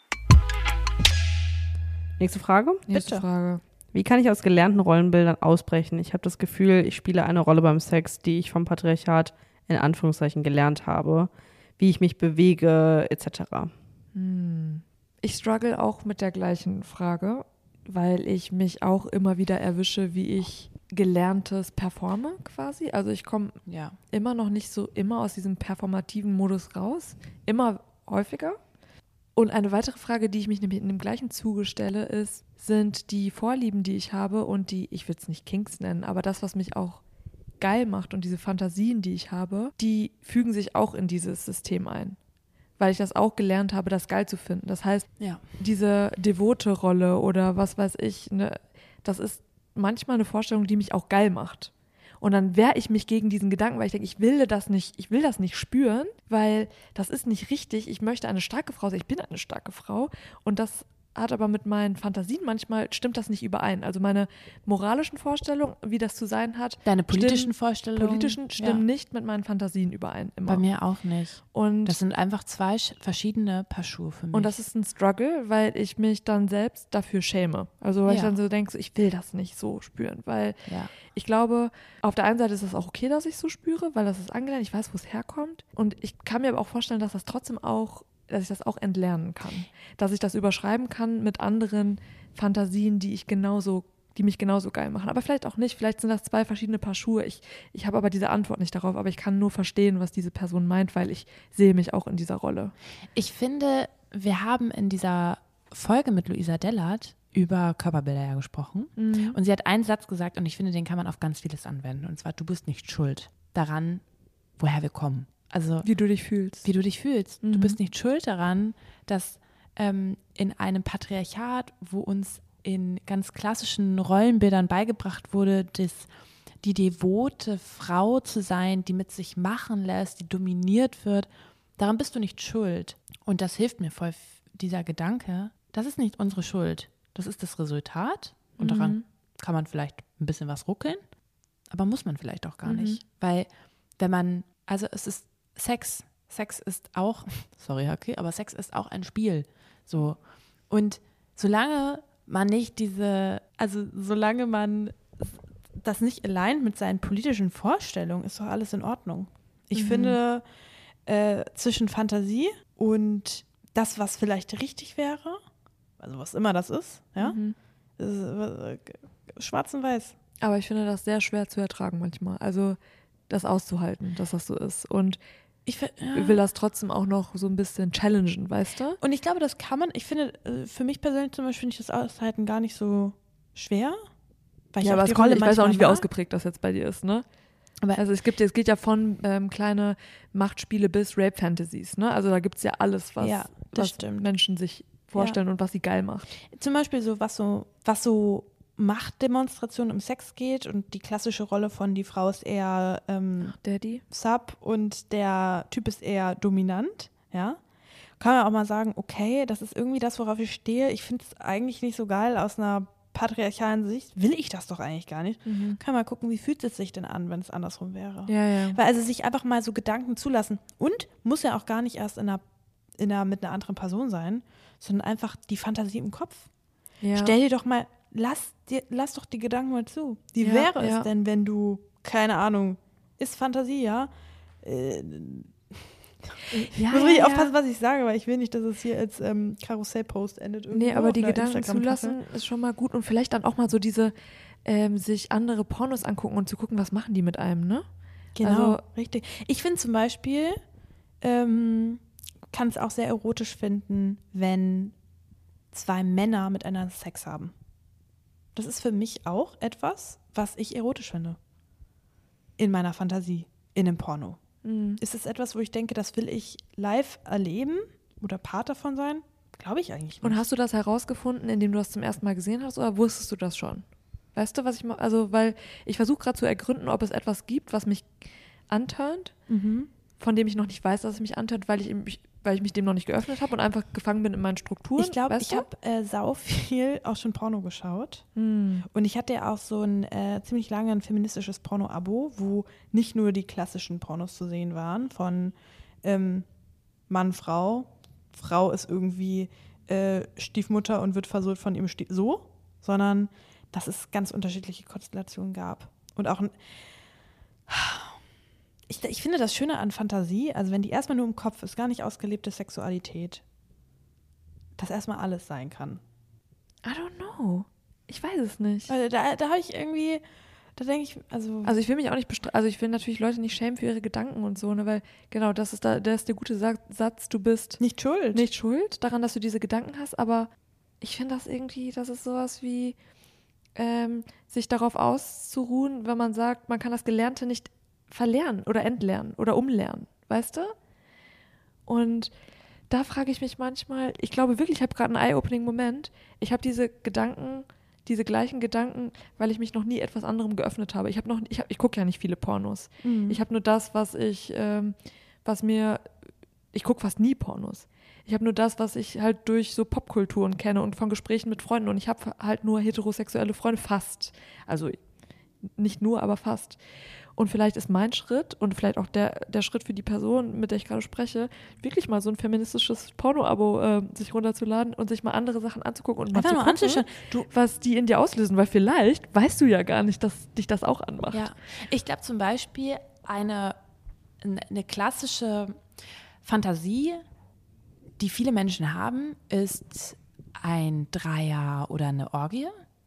C: Nächste Frage.
B: Nächste
A: Bitte.
B: Frage.
C: Wie kann ich aus gelernten Rollenbildern ausbrechen? Ich habe das Gefühl, ich spiele eine Rolle beim Sex, die ich vom Patriarchat in Anführungszeichen gelernt habe. Wie ich mich bewege, et cetera.
B: Hm. Ich struggle auch mit der gleichen Frage, weil ich mich auch immer wieder erwische, wie ich Gelerntes performe quasi. Also ich komme
A: Ja.
B: immer noch nicht so immer aus diesem performativen Modus raus, immer häufiger. Und eine weitere Frage, die ich mich nämlich in dem gleichen Zuge stelle, ist, sind die Vorlieben, die ich habe und die, ich will es nicht Kinks nennen, aber das, was mich auch geil macht und diese Fantasien, die ich habe, die fügen sich auch in dieses System ein. Weil ich das auch gelernt habe, das geil zu finden. Das heißt,
A: Ja.
B: diese devote Rolle oder was weiß ich, ne, das ist manchmal eine Vorstellung, die mich auch geil macht. Und dann wehre ich mich gegen diesen Gedanken, weil ich denke, ich will das nicht, ich will das nicht spüren, weil das ist nicht richtig. Ich möchte eine starke Frau sein, ich bin eine starke Frau und das hat aber mit meinen Fantasien manchmal, stimmt das nicht überein. Also meine moralischen Vorstellungen, wie das zu sein hat.
A: Deine politischen
B: stimmen,
A: Vorstellungen?
B: Politischen stimmen
A: ja.
B: nicht mit meinen Fantasien überein. Immer.
A: Bei mir auch nicht.
B: Und
A: das sind einfach zwei sch- verschiedene Paar Schuhe für mich.
B: Und das ist ein Struggle, weil ich mich dann selbst dafür schäme. Also weil
A: ja.
B: ich dann so denke, so, ich will das nicht so spüren. Weil
A: ja.
B: ich glaube, auf der einen Seite ist es auch okay, dass ich so spüre, weil das ist angelernt, ich weiß, wo es herkommt. Und ich kann mir aber auch vorstellen, dass das trotzdem auch dass ich das auch entlernen kann. Dass ich das überschreiben kann mit anderen Fantasien, die ich genauso, die mich genauso geil machen. Aber vielleicht auch nicht. Vielleicht sind das zwei verschiedene Paar Schuhe. Ich, ich habe aber diese Antwort nicht darauf. Aber ich kann nur verstehen, was diese Person meint, weil ich sehe mich auch in dieser Rolle.
A: Ich finde, wir haben in dieser Folge mit Luisa Dellert über Körperbilder ja gesprochen. Mhm. Und sie hat einen Satz gesagt und ich finde, den kann man auf ganz vieles anwenden. Und zwar, du bist nicht schuld daran, woher wir kommen. Also,
B: wie du dich fühlst.
A: Wie du dich fühlst. Mhm. Du bist nicht schuld daran, dass ähm, in einem Patriarchat, wo uns in ganz klassischen Rollenbildern beigebracht wurde, dass die devote Frau zu sein, die mit sich machen lässt, die dominiert wird, daran bist du nicht schuld. Und das hilft mir voll, dieser Gedanke, das ist nicht unsere Schuld. Das ist das Resultat und mhm. daran kann man vielleicht ein bisschen was ruckeln, aber muss man vielleicht auch gar mhm. nicht. Weil wenn man, also es ist Sex. Sex ist auch, sorry, okay, aber Sex ist auch ein Spiel. So. Und solange man nicht diese, also solange man das nicht allein mit seinen politischen Vorstellungen, ist doch alles in Ordnung. Ich mhm. finde, äh, zwischen Fantasie und das, was vielleicht richtig wäre, also was immer das ist, ja,
B: mhm.
A: ist, äh, schwarz und weiß.
B: Aber ich finde das sehr schwer zu ertragen manchmal. Also das auszuhalten, dass das so ist. Und Ich ja. will das trotzdem auch noch so ein bisschen challengen, weißt du?
A: Und ich glaube, das kann man, ich finde, für mich persönlich zum Beispiel finde ich das Aushalten gar nicht so schwer. Weil ich
B: ja,
A: auch
B: aber
A: die
B: es kommt,
A: Rolle
B: ich weiß auch nicht, wie
A: mag.
B: ausgeprägt das jetzt bei dir ist, ne? Aber also es gibt, es geht ja von ähm, kleine Machtspiele bis Rape-Fantasies, ne? Also da gibt es ja alles, was,
A: ja, das
B: was
A: stimmt.
B: Menschen sich vorstellen ja. und was sie geil macht.
A: Zum Beispiel so, was so, was so Machtdemonstrationen im Sex geht und die klassische Rolle von die Frau ist eher ähm,
B: Daddy.
A: Sub und der Typ ist eher dominant, ja. Kann man auch mal sagen, okay, das ist irgendwie das, worauf ich stehe. Ich finde es eigentlich nicht so geil aus einer patriarchalen Sicht. Will ich das doch eigentlich gar nicht.
B: Mhm.
A: Kann mal gucken, wie fühlt es sich denn an, wenn es andersrum wäre.
B: Ja, ja.
A: Weil also sich einfach mal so Gedanken zulassen und muss ja auch gar nicht erst in einer, in einer, mit einer anderen Person sein, sondern einfach die Fantasie im Kopf.
B: Ja.
A: Stell dir doch mal Lass, dir, lass doch die Gedanken mal zu. Wie
B: ja,
A: wäre
B: ja.
A: es denn, wenn du, keine Ahnung, ist Fantasie, ja? Äh, ich
B: ja,
A: muss richtig
B: ja,
A: aufpassen, was ich sage, weil ich will nicht, dass es hier als ähm, Karussell-Post endet.
B: Nee, aber die Gedanken
A: Instagram-Tasse.
B: zulassen ist schon mal gut und vielleicht dann auch mal so diese, ähm, sich andere Pornos angucken und zu gucken, was machen die mit einem, ne?
A: Genau,
B: also,
A: richtig. Ich finde zum Beispiel, ähm, kann es auch sehr erotisch finden, wenn zwei Männer miteinander Sex haben. Das ist für mich auch etwas, was ich erotisch finde. In meiner Fantasie, in einem Porno.
B: Mhm.
A: Ist es etwas, wo ich denke, das will ich live erleben oder Part davon sein? Glaube ich eigentlich nicht.
B: Und hast du das herausgefunden, indem du das zum ersten Mal gesehen hast, oder wusstest du das schon? Weißt du, was ich mache? Also, weil ich versuche gerade zu ergründen, ob es etwas gibt, was mich anturnt,
A: mhm.
B: von dem ich noch nicht weiß, dass es mich anturnt, weil ich, mich, weil ich mich dem noch nicht geöffnet habe und einfach gefangen bin in meinen Strukturen.
A: Ich glaube, ich
B: du?
A: habe äh, sau viel auch schon Porno geschaut.
B: Hm.
A: Und ich hatte ja auch so ein äh, ziemlich lange feministisches Porno-Abo, wo nicht nur die klassischen Pornos zu sehen waren von ähm, Mann, Frau. Frau ist irgendwie äh, Stiefmutter und wird versucht von ihrem Stief... So, sondern dass es ganz unterschiedliche Konstellationen gab. Und auch ein... Ich, ich finde das Schöne an Fantasie, also wenn die erstmal nur im Kopf ist, gar nicht ausgelebte Sexualität, dass erstmal alles sein kann.
B: I don't know. Ich weiß es nicht.
A: Also da da habe ich irgendwie, da denke ich, also...
B: Also ich will mich auch nicht bestre- also ich will natürlich Leute nicht schämen für ihre Gedanken und so, ne, weil genau, das ist da, das ist der gute Sa- Satz, du bist
A: nicht schuld.
B: Nicht schuld daran, dass du diese Gedanken hast, aber ich finde das irgendwie, das ist sowas wie ähm, sich darauf auszuruhen, wenn man sagt, man kann das Gelernte nicht verlernen oder entlernen oder umlernen, weißt du? Und da frage ich mich manchmal, ich glaube wirklich, ich habe gerade einen Eye-Opening-Moment, ich habe diese Gedanken, diese gleichen Gedanken, weil ich mich noch nie etwas anderem geöffnet habe. Ich habe noch, ich, hab, ich gucke ja nicht viele Pornos.
A: Mhm.
B: Ich habe nur das, was ich, ähm, was mir, ich gucke fast nie Pornos. Ich habe nur das, was ich halt durch so Popkulturen kenne und von Gesprächen mit Freunden. Und ich habe halt nur heterosexuelle Freunde, fast. Also nicht nur, aber fast. Und vielleicht ist mein Schritt und vielleicht auch der, der Schritt für die Person, mit der ich gerade spreche, wirklich mal so ein feministisches Porno-Abo äh, sich runterzuladen und sich mal andere Sachen anzugucken und mal
A: Einfach
B: zu
A: nur
B: gucken,
A: anzuschauen. Du,
B: was die in dir auslösen. Weil vielleicht weißt du ja gar nicht, dass dich das auch anmacht.
A: ja, ich glaube zum Beispiel eine, eine klassische Fantasie, die viele Menschen haben, ist ein Dreier oder eine Orgie.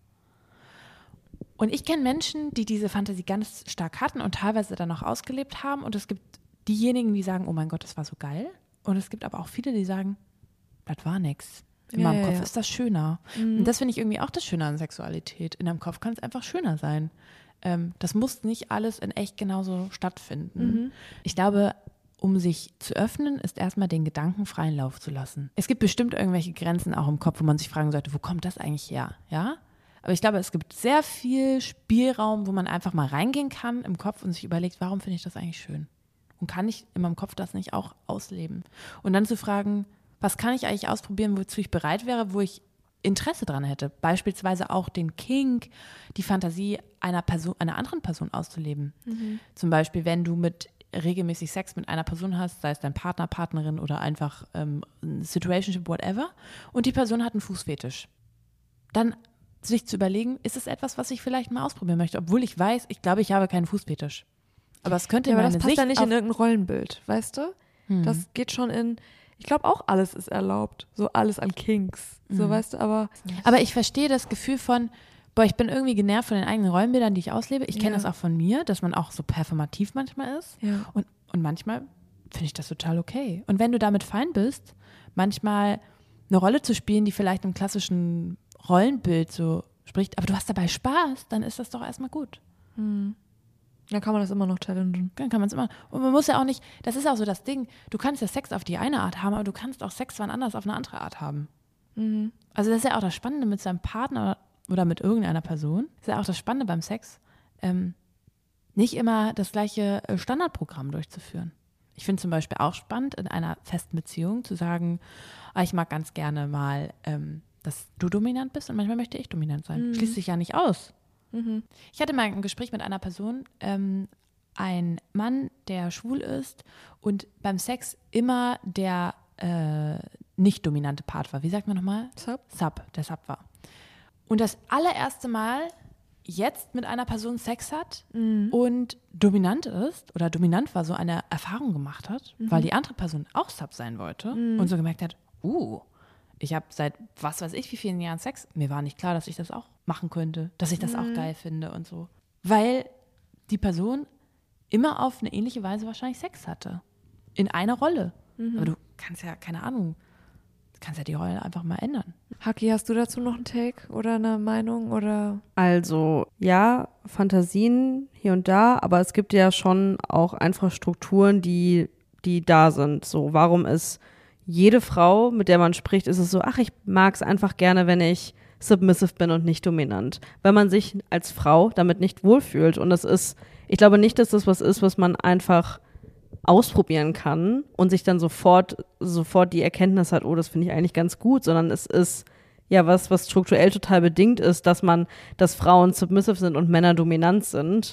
A: Und ich kenne Menschen, die diese Fantasie ganz stark hatten und teilweise dann auch ausgelebt haben. Und es gibt diejenigen, die sagen, oh mein Gott, das war so geil. Und es gibt aber auch viele, die sagen, das war nix. In
B: Ja,
A: meinem
B: ja,
A: Kopf
B: ja.
A: ist das schöner.
B: Mhm.
A: Und das finde ich irgendwie auch das Schöne an Sexualität. In deinem Kopf kann es einfach schöner sein. Ähm, das muss nicht alles in echt genauso stattfinden.
B: Mhm.
A: Ich glaube, um sich zu öffnen, ist erstmal den Gedanken freien Lauf zu lassen. Es gibt bestimmt irgendwelche Grenzen auch im Kopf, wo man sich fragen sollte, wo kommt das eigentlich her? Ja? Aber ich glaube, es gibt sehr viel Spielraum, wo man einfach mal reingehen kann im Kopf und sich überlegt, warum finde ich das eigentlich schön? Und kann ich in meinem Kopf das nicht auch ausleben? Und dann zu fragen, was kann ich eigentlich ausprobieren, wozu ich bereit wäre, wo ich Interesse dran hätte? Beispielsweise auch den Kink, die Fantasie einer Person, einer anderen Person auszuleben.
B: Mhm.
A: Zum Beispiel, wenn du mit regelmäßig Sex mit einer Person hast, sei es dein Partner, Partnerin oder einfach ähm, ein Situationship, whatever, und die Person hat einen Fußfetisch. Dann sich zu überlegen, ist es etwas, was ich vielleicht mal ausprobieren möchte, obwohl ich weiß, ich glaube, ich habe keinen Fußfetisch. Aber es könnte
B: Ja, aber
A: meine
B: das passt
A: Sicht
B: ja nicht
A: auf,
B: in irgendein Rollenbild, weißt du?
A: Hm.
B: Das geht schon in, ich glaube auch alles ist erlaubt, so alles an Kinks, so
A: Mhm.
B: weißt du, aber
A: Aber ich verstehe das Gefühl von, boah, ich bin irgendwie genervt von den eigenen Rollenbildern, die ich auslebe. Ich kenne
B: Ja.
A: das auch von mir, dass man auch so performativ manchmal ist.
B: ja.
A: Und, und manchmal finde ich das total okay. Und wenn du damit fein bist, manchmal eine Rolle zu spielen, die vielleicht im klassischen Rollenbild so spricht, aber du hast dabei Spaß, dann ist das doch erstmal gut.
B: Hm. Dann kann man das immer noch challengen.
A: Dann kann man es immer. Und man muss ja auch nicht, das ist auch so das Ding, du kannst ja Sex auf die eine Art haben, aber du kannst auch Sex wann anders auf eine andere Art haben.
B: Mhm.
A: Also das ist ja auch das Spannende mit seinem Partner oder mit irgendeiner Person. Das ist ja auch das Spannende beim Sex, ähm, nicht immer das gleiche äh, Standardprogramm durchzuführen. Ich finde zum Beispiel auch spannend, in einer festen Beziehung zu sagen, ah, ich mag ganz gerne mal, ähm, dass du dominant bist und manchmal möchte ich dominant sein.
B: Mhm.
A: Schließt sich ja nicht aus.
B: Mhm.
A: Ich hatte mal ein Gespräch mit einer Person, ähm, ein Mann, der schwul ist und beim Sex immer der äh, nicht dominante Part war. Wie sagt man nochmal?
B: Sub?
A: Sub, der Sub war. Und das allererste Mal jetzt mit einer Person Sex hat
B: Mhm.
A: und dominant ist oder dominant war, so eine Erfahrung gemacht hat,
B: Mhm.
A: weil die andere Person auch Sub sein wollte
B: Mhm.
A: und so gemerkt hat, uh, ich habe seit was weiß ich wie vielen Jahren Sex. Mir war nicht klar, dass ich das auch machen könnte, dass ich das auch
B: Mhm.
A: geil finde und so. Weil die Person immer auf eine ähnliche Weise wahrscheinlich Sex hatte. In einer Rolle.
B: Mhm.
A: Aber du kannst ja, keine Ahnung, du kannst ja die Rolle einfach mal ändern.
B: Haki, hast du dazu noch einen Take oder eine Meinung oder?
C: Also ja, Fantasien hier und da, aber es gibt ja schon auch einfach Strukturen, die, die da sind. So, warum ist jede Frau, mit der man spricht, ist es so, ach, ich mag es einfach gerne, wenn ich submissive bin und nicht dominant. Weil man sich als Frau damit nicht wohlfühlt. Und das ist, ich glaube nicht, dass das was ist, was man einfach ausprobieren kann und sich dann sofort, sofort die Erkenntnis hat, oh, das finde ich eigentlich ganz gut, sondern es ist ja was, was strukturell total bedingt ist, dass man, dass Frauen submissive sind und Männer dominant sind.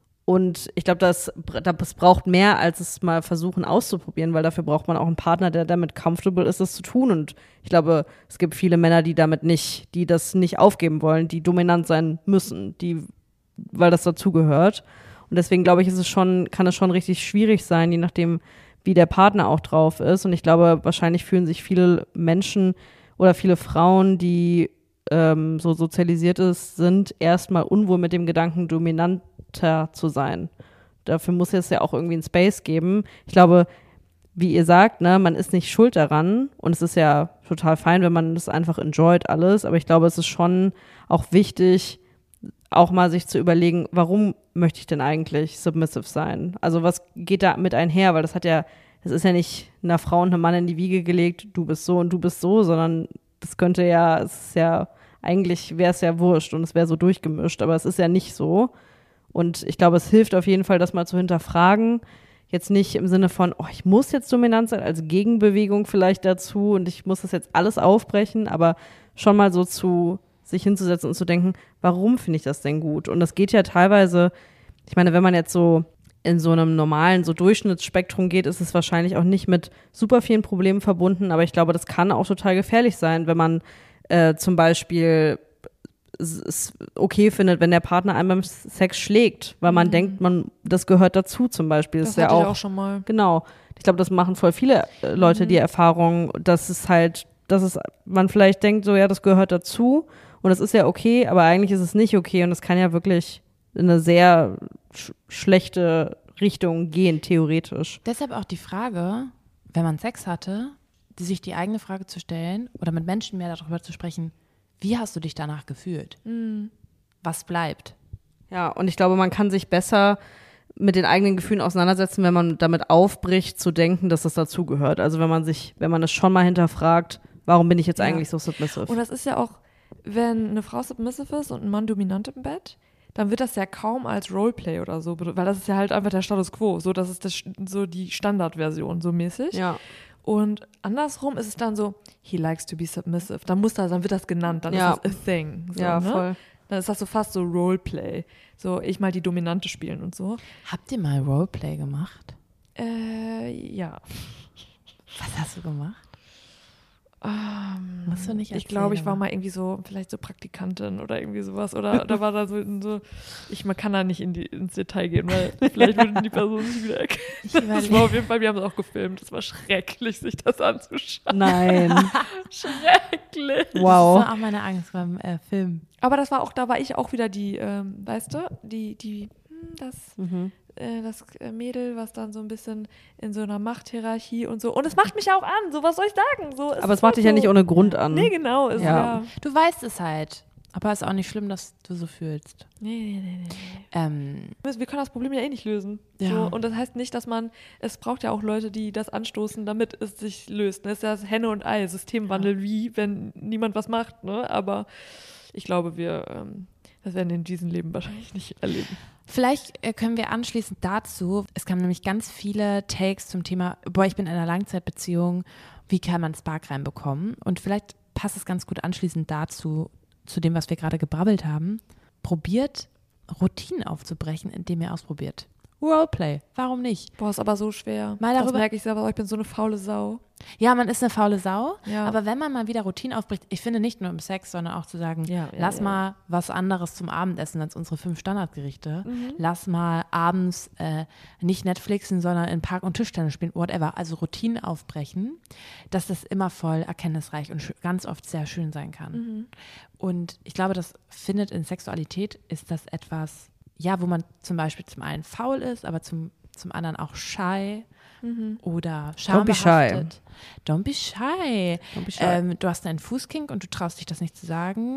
C: Und ich glaube, das, das braucht mehr, als es mal versuchen auszuprobieren, weil dafür braucht man auch einen Partner, der damit comfortable ist, das zu tun. Und ich glaube, es gibt viele Männer, die damit nicht, die das nicht aufgeben wollen, die dominant sein müssen, die, weil das dazugehört. Und deswegen glaube ich, ist es schon, kann es schon richtig schwierig sein, je nachdem, wie der Partner auch drauf ist. Und ich glaube, wahrscheinlich fühlen sich viele Menschen oder viele Frauen, die ähm, so sozialisiert ist, sind erstmal unwohl mit dem Gedanken, dominanter zu sein. Dafür muss es ja auch irgendwie einen Space geben. Ich glaube, wie ihr sagt, ne, man ist nicht schuld daran und es ist ja total fein, wenn man das einfach enjoyt alles, aber ich glaube, es ist schon auch wichtig, auch mal sich zu überlegen, warum möchte ich denn eigentlich submissive sein? Also was geht da mit einher? Weil das hat ja, es ist ja nicht einer Frau und einem Mann in die Wiege gelegt, du bist so und du bist so, sondern das könnte ja, es ist ja eigentlich wäre es ja wurscht und es wäre so durchgemischt, aber es ist ja nicht so. Und ich glaube, es hilft auf jeden Fall, das mal zu hinterfragen. Jetzt nicht im Sinne von, oh, ich muss jetzt dominant sein, als Gegenbewegung vielleicht dazu und ich muss das jetzt alles aufbrechen, aber schon mal so zu sich hinzusetzen und zu denken, warum finde ich das denn gut? Und das geht ja teilweise, ich meine, wenn man jetzt so in so einem normalen, so Durchschnittsspektrum geht, ist es wahrscheinlich auch nicht mit super vielen Problemen verbunden, aber ich glaube, das kann auch total gefährlich sein, wenn man äh, zum Beispiel es okay findet, wenn der Partner einen beim Sex schlägt, weil man mhm. denkt, man das gehört dazu zum Beispiel. Das, das ist ja auch,
B: ich auch schon mal.
C: Genau. Ich glaube, das machen voll viele äh, Leute mhm. die Erfahrung, dass es halt, dass es man vielleicht denkt, so ja, das gehört dazu und das ist ja okay, aber eigentlich ist es nicht okay und es kann ja wirklich in eine sehr sch- schlechte Richtung gehen, theoretisch.
A: Deshalb auch die Frage, wenn man Sex hatte, sich die eigene Frage zu stellen oder mit Menschen mehr darüber zu sprechen, wie hast du dich danach gefühlt? Mhm. Was bleibt?
C: Ja, und ich glaube, man kann sich besser mit den eigenen Gefühlen auseinandersetzen, wenn man damit aufbricht, zu denken, dass das dazugehört. Also wenn man sich, wenn man es schon mal hinterfragt, warum bin ich jetzt ja. eigentlich so submissive?
B: Und das ist ja auch, wenn eine Frau submissive ist und ein Mann dominant im Bett, dann wird das ja kaum als Roleplay oder so, weil das ist ja halt einfach der Status Quo. So, das ist das, so die Standardversion, so mäßig.
C: Ja.
B: Und andersrum ist es dann so, he likes to be submissive. Dann muss das, dann wird das genannt, dann
C: ja.
B: ist das a thing. So,
C: ja,
B: ne?
C: voll.
B: Dann ist das so fast so Roleplay. So, ich mal die Dominante spielen und so.
A: Habt ihr mal Roleplay gemacht?
B: Äh, ja.
A: Was hast du gemacht?
B: Um,
A: Musst du nicht
B: ich glaube, ich war mal irgendwie so, vielleicht so Praktikantin oder irgendwie sowas. Oder da war da so, so ich man kann da nicht in die, ins Detail gehen, weil vielleicht würden die Personen sich wieder erkennen. Das war auf jeden Fall, wir haben es auch gefilmt. Es war schrecklich, sich das anzuschauen.
C: Nein.
B: Schrecklich.
C: Wow.
A: Das war auch meine Angst beim äh, Film.
B: Aber das war auch, da war ich auch wieder die, ähm, weißt du, die, die, das,
C: mhm.
B: äh, das Mädel, was dann so ein bisschen in so einer Machthierarchie und so. Und es macht mich auch an, so was soll ich sagen? So,
C: aber es macht dich so, ja nicht ohne Grund an.
B: Nee, genau. Ist,
C: ja.
B: ja.
A: Du weißt es halt. Aber es ist auch nicht schlimm, dass du so fühlst.
B: Nee, nee, nee, nee.
A: Ähm,
B: wir können das Problem ja eh nicht lösen.
A: Ja.
B: So, und das heißt nicht, dass man, es braucht ja auch Leute, die das anstoßen, damit es sich löst. Das ist ja das Henne und Ei, Systemwandel, ja. wie, wenn niemand was macht. Ne? Aber ich glaube, wir, ähm, das werden wir in diesem Leben wahrscheinlich nicht erleben.
A: Vielleicht äh, können wir anschließend dazu, es kamen nämlich ganz viele Takes zum Thema, boah, ich bin in einer Langzeitbeziehung, wie kann man Spark reinbekommen? Und vielleicht passt es ganz gut anschließend dazu, zu dem, was wir gerade gebrabbelt haben. Probiert, Routinen aufzubrechen, indem ihr ausprobiert. Roleplay, warum nicht?
B: Boah, ist aber so schwer.
A: Mal darüber,
B: das merke ich selber, ich bin so eine faule Sau.
A: Ja, man ist eine faule Sau,
B: ja.
A: aber wenn man mal wieder Routinen aufbricht, ich finde nicht nur im Sex, sondern auch zu sagen,
B: ja, ja,
A: lass
B: ja.
A: mal was anderes zum Abendessen als unsere fünf Standardgerichte.
B: Mhm.
A: Lass mal abends äh, nicht Netflixen, sondern in Park- und Tischtennis spielen, whatever. Also Routinen aufbrechen, dass das immer voll erkenntnisreich und sch- ganz oft sehr schön sein kann.
B: Mhm.
A: Und ich glaube, das findet in Sexualität, ist das etwas, ja, wo man zum Beispiel zum einen faul ist, aber zum, zum anderen auch shy. Mhm. Oder schambehaftet. Don't be shy.
C: Don't be shy.
A: Ähm, du hast einen Fußkink und du traust dich das nicht zu sagen.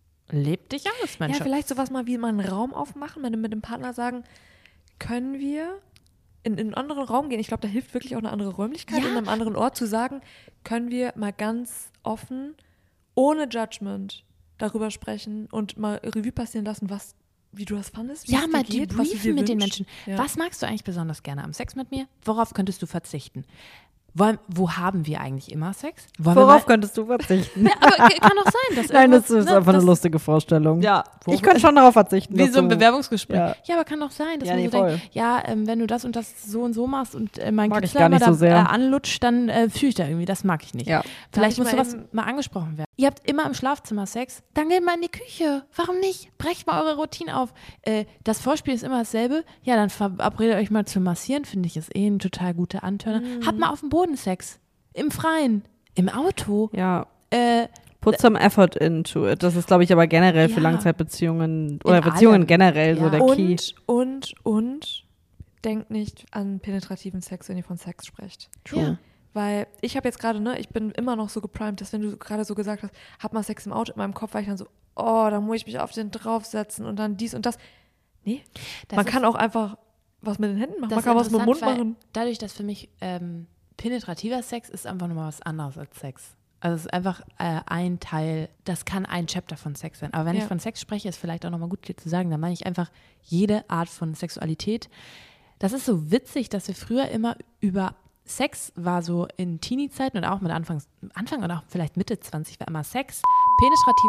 A: Leb dich aus, mein
B: Ja,
A: Schatz.
B: vielleicht sowas mal wie mal einen Raum aufmachen, mit, mit dem Partner sagen, können wir in, in einen anderen Raum gehen? Ich glaube, da hilft wirklich auch eine andere Räumlichkeit,
A: Ja.
B: in einem anderen Ort zu sagen, können wir mal ganz offen, ohne Judgment darüber sprechen und mal Revue passieren lassen, was wie du das fandest?
A: Ja, mal
B: geht,
A: debriefen mit den Menschen.
B: Ja.
A: Was magst du eigentlich besonders gerne am Sex mit mir? Worauf könntest du verzichten? Wollen, wo haben wir eigentlich immer Sex? Wollen
C: Worauf
A: wir mal,
C: könntest du verzichten?
A: ja, aber kann doch sein, dass
C: Nein, das
A: irgendwas,
C: ist
A: ne,
C: einfach
A: das,
C: eine lustige Vorstellung.
A: Ja,
C: ich könnte schon darauf verzichten.
A: Wie
C: dass
A: so ein
C: du-
A: Bewerbungsgespräch.
C: Ja.
A: Ja, aber kann doch sein, dass
C: Ja,
A: man
C: nee,
A: so
C: voll.
A: denkt, ja, ähm, wenn du das und das so und so machst und äh, mein
C: Mag ich
A: Kitzler
C: gar nicht
A: immer
C: so
A: da
C: sehr.
A: äh, anlutscht, dann äh, fühle ich da irgendwie, das mag ich nicht.
C: Ja.
A: Vielleicht
B: Darf
A: muss
B: ich mal
A: sowas
B: eben-
A: mal angesprochen werden. Ihr habt immer im Schlafzimmer Sex, dann geht mal in die Küche. Warum nicht? Brecht mal eure Routine auf. Äh, das Vorspiel ist immer dasselbe. Ja, dann verabredet euch mal zu massieren, finde ich, ist eh ein total guter Antörner.
B: Mhm.
A: Habt mal auf dem Boden Sex. Im Freien. Im Auto.
C: Ja.
A: Äh,
C: Put some effort into it. Das ist, glaube ich, aber generell für
A: Ja.
C: Langzeitbeziehungen oder
A: In
C: Beziehungen
A: allem.
C: generell so
A: Ja.
C: der Key.
B: Und, und, und, denkt nicht an penetrativen Sex, wenn ihr von Sex sprecht.
A: ja.
B: Weil ich habe jetzt gerade, ne, ich bin immer noch so geprimed, dass wenn du gerade so gesagt hast, hab mal Sex im Auto, in meinem Kopf war ich dann so, oh, da muss ich mich auf den draufsetzen und dann dies und das. Nee,
A: Das
B: man
A: ist-
B: kann auch einfach was mit den Händen machen,
A: Das
B: man kann
A: ist
B: was mit dem Mund
A: interessant, weil
B: machen.
A: Dadurch, dass für mich ähm, penetrativer Sex ist einfach nochmal was anderes als Sex. Also es ist einfach äh, ein Teil, das kann ein Chapter von Sex sein. Aber wenn
B: Ja.
A: ich von Sex spreche, ist vielleicht auch nochmal gut dir zu sagen, dann meine ich einfach jede Art von Sexualität. Das ist so witzig, dass wir früher immer über Sex war so in Teenie-Zeiten und auch mit Anfangs, Anfang oder auch vielleicht Mitte zwanzig war immer Sex, penetrativ,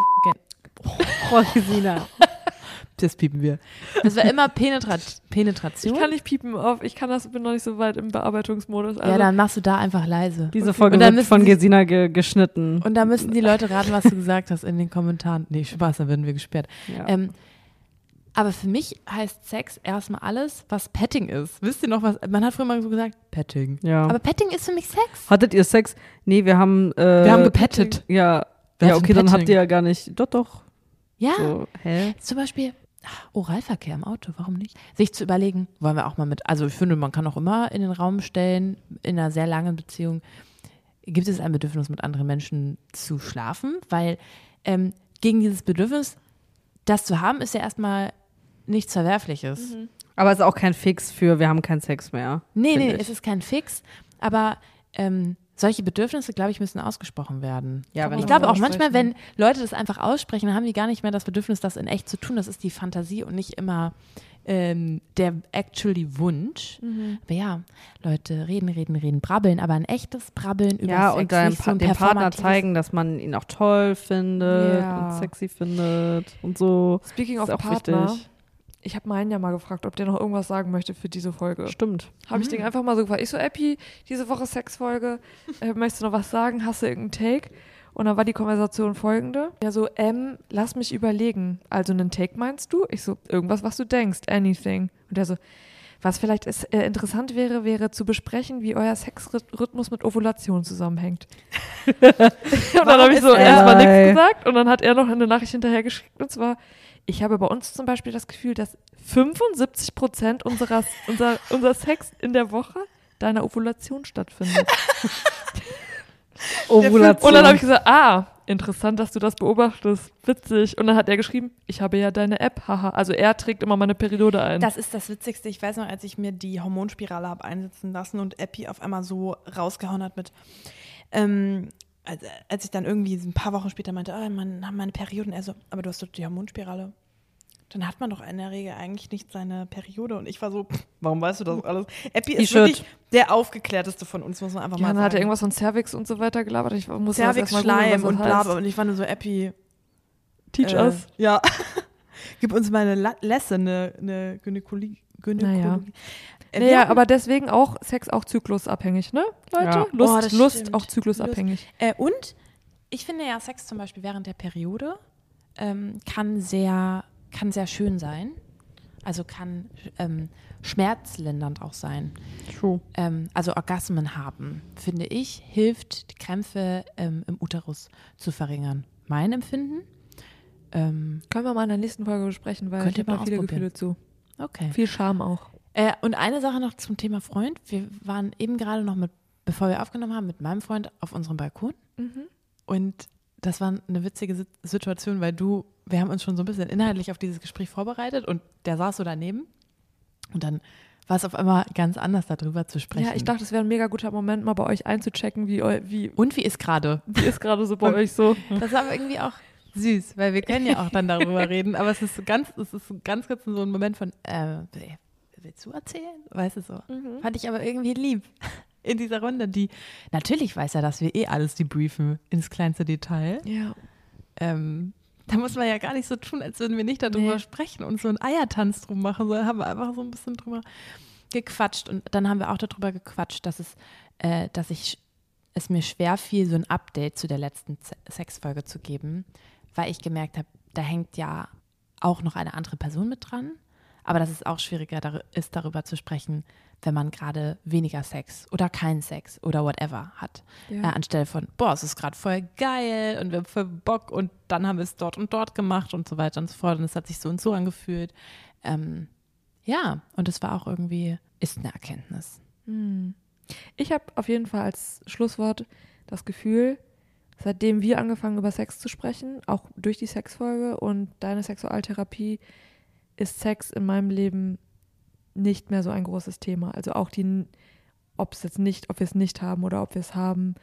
C: Frau Gesina.
A: das piepen wir. Das war immer Penetrat, Penetration.
B: Ich kann nicht piepen auf, ich kann das, bin noch nicht so weit im Bearbeitungsmodus. Also
A: ja, dann machst du da einfach leise.
C: Diese
A: Okay.
C: Folge
A: Und dann
C: wird von
A: müssen sie-
C: Gesina ge geschnitten.
A: Und da müssen die Leute raten, was du gesagt hast in den Kommentaren. Nee, Spaß, dann werden wir gesperrt.
C: Ja.
A: Ähm, aber für mich heißt Sex erstmal alles, was Petting ist. Wisst ihr noch was? Man hat früher mal so gesagt, Petting.
C: ja.
A: Aber Petting ist für mich Sex.
C: Hattet ihr Sex? Nee, wir haben äh,
A: Wir haben gepettet.
C: Ja.
A: Wir
C: Ja,
A: hatten
C: okay, dann
A: Petting.
C: habt ihr ja gar nicht. Doch, doch.
A: Ja,
C: So, hä?
A: zum Beispiel ach, Oralverkehr im Auto, warum nicht? Sich zu überlegen, wollen wir auch mal mit, also ich finde, man kann auch immer in den Raum stellen, in einer sehr langen Beziehung, gibt es ein Bedürfnis, mit anderen Menschen zu schlafen, weil ähm, gegen dieses Bedürfnis, das zu haben, ist ja erstmal nichts Verwerfliches.
B: Mhm.
C: Aber es ist auch kein Fix für, wir haben keinen Sex mehr.
A: Nee,
C: find
A: nee,
C: ich.
A: es ist kein Fix, aber ähm, solche Bedürfnisse, glaube ich, müssen ausgesprochen werden.
C: Ja, wenn
A: Ich
C: du
A: glaube auch
B: aussprechen.
A: manchmal, wenn Leute das einfach aussprechen, dann haben die gar nicht mehr das Bedürfnis, das in echt zu tun. Das ist die Fantasie und nicht immer ähm, der actually Wunsch.
B: Mhm.
A: Aber ja, Leute reden, reden, reden, brabbeln, aber ein echtes Brabbeln über
C: Ja,
A: Sex,
C: und deinem
A: nicht so
C: pa
A: ein
C: dem Partner
A: performatives-
C: zeigen, dass man ihn auch toll findet
B: Ja.
C: und sexy findet und so.
B: Speaking
C: Ist
B: of
C: auch
B: Partner,
C: wichtig.
B: ich habe meinen ja mal gefragt, ob der noch irgendwas sagen möchte für diese Folge.
C: Stimmt.
B: Habe ich den einfach mal so gefragt. Ich so, Epi, diese Woche Sexfolge, äh, möchtest du noch was sagen? Hast du irgendeinen Take? Und dann war die Konversation folgende. Ja, so, ähm, lass mich überlegen. Also einen Take meinst du? Ich so, irgendwas, was du denkst, anything. Und der so, was vielleicht ist, äh, interessant wäre, wäre zu besprechen, wie euer Sexrhythmus mit Ovulation zusammenhängt. Und dann habe ich so
A: ist er
B: erstmal
C: dabei?
B: nichts gesagt und dann hat er noch eine Nachricht hinterher geschickt und zwar, ich habe bei uns zum Beispiel das Gefühl, dass fünfundsiebzig Prozent unserer, unser, unser Sex in der Woche deiner Ovulation stattfindet.
C: Ovulation.
B: Und dann habe ich gesagt, ah, interessant, dass du das beobachtest. Witzig. Und dann hat er geschrieben, ich habe ja deine App, haha. Also er trägt immer meine Periode ein.
A: Das ist das Witzigste. Ich weiß noch, als ich mir die Hormonspirale habe einsetzen lassen und Epi auf einmal so rausgehauen hat mit, ähm, als, als ich dann irgendwie ein paar Wochen später meinte, oh, man hat meine Perioden, er so, aber du hast doch die Hormonspirale. Dann hat man doch in der Regel eigentlich nicht seine Periode. Und ich war so, pff, warum weißt du das alles? Epi ist
C: E-Shirt.
A: wirklich der aufgeklärteste von uns, muss man einfach
B: ja,
A: mal
B: dann
A: sagen.
B: hat er irgendwas von Cervix und so weiter gelabert. Ich musste das
A: Cervix,
B: erstmal googeln,
A: Schleim
B: was das
A: und bla,
B: heißt.
A: bla. Und ich war nur so, Epi,
B: Teach
A: äh,
B: us.
A: Ja. Gib uns mal eine La- Lesson, eine, eine Gynäkologie. Gynäkologie.
B: Naja.
A: Äh, wir
B: Naja,
A: hatten-
B: aber deswegen auch Sex auch zyklusabhängig, ne, Leute?
C: Ja.
B: Lust,
A: Oh, das
B: Lust
A: stimmt.
B: auch zyklusabhängig.
A: Äh, und ich finde ja, Sex zum Beispiel während der Periode ähm, kann sehr, kann sehr schön sein. Also kann ähm, schmerzlindernd auch sein.
C: True.
A: Ähm, also Orgasmen haben, finde ich, hilft, die Krämpfe ähm, im Uterus zu verringern. Mein Empfinden. Ähm,
B: Können wir mal in der nächsten Folge besprechen, weil
A: Könnt
B: ich
A: ihr
B: habe
A: mal
B: da viele
A: ausprobieren.
B: Gefühle zu.
A: okay.
B: Viel Scham auch.
A: Äh, und eine Sache noch zum Thema Freund. Wir waren eben gerade noch mit, bevor wir aufgenommen haben, mit meinem Freund auf unserem Balkon.
B: Mhm.
A: Und das war eine witzige Sit- Situation, weil du, wir haben uns schon so ein bisschen inhaltlich auf dieses Gespräch vorbereitet und der saß so daneben. Und dann war es auf einmal ganz anders, darüber zu sprechen.
B: Ja, ich dachte, es wäre ein mega guter Moment, mal bei euch einzuchecken, wie, eu- wie,
A: und wie ist gerade?
B: wie ist gerade so bei
A: Und-
B: euch so.
A: Das war aber irgendwie auch süß, weil wir können ja auch dann darüber reden, aber es ist so ganz, es ist so ganz kurz so ein Moment von, äh, willst du erzählen? Weißt du so.
B: Mhm.
A: Fand ich aber irgendwie lieb in dieser Runde, die, natürlich weiß er, dass wir eh alles debriefen ins kleinste Detail.
B: Ja.
A: Ähm, da muss man ja gar nicht so tun, als würden wir nicht darüber
B: Nee.
A: sprechen und so einen Eiertanz drum machen, sondern haben wir einfach so ein bisschen drüber gequatscht. Und dann haben wir auch darüber gequatscht, dass es, äh, dass ich es mir schwer fiel, so ein Update zu der letzten Z- Sexfolge zu geben, weil ich gemerkt habe, da hängt ja auch noch eine andere Person mit dran. Aber dass es auch schwieriger dar- ist, darüber zu sprechen, wenn man gerade weniger Sex oder keinen Sex oder whatever hat.
B: Ja.
A: Äh, anstelle von, boah, es ist gerade voll geil und wir haben voll Bock und dann haben wir es dort und dort gemacht und so weiter und so fort und es hat sich so und so angefühlt. Ähm, ja, und es war auch irgendwie, ist eine Erkenntnis.
B: Hm. Ich habe auf jeden Fall als Schlusswort das Gefühl, seitdem wir angefangen über Sex zu sprechen, auch durch die Sexfolge und deine Sexualtherapie, ist Sex in meinem Leben nicht mehr so ein großes Thema. Also auch die, ob es jetzt nicht, ob wir es nicht haben oder ob wir es haben,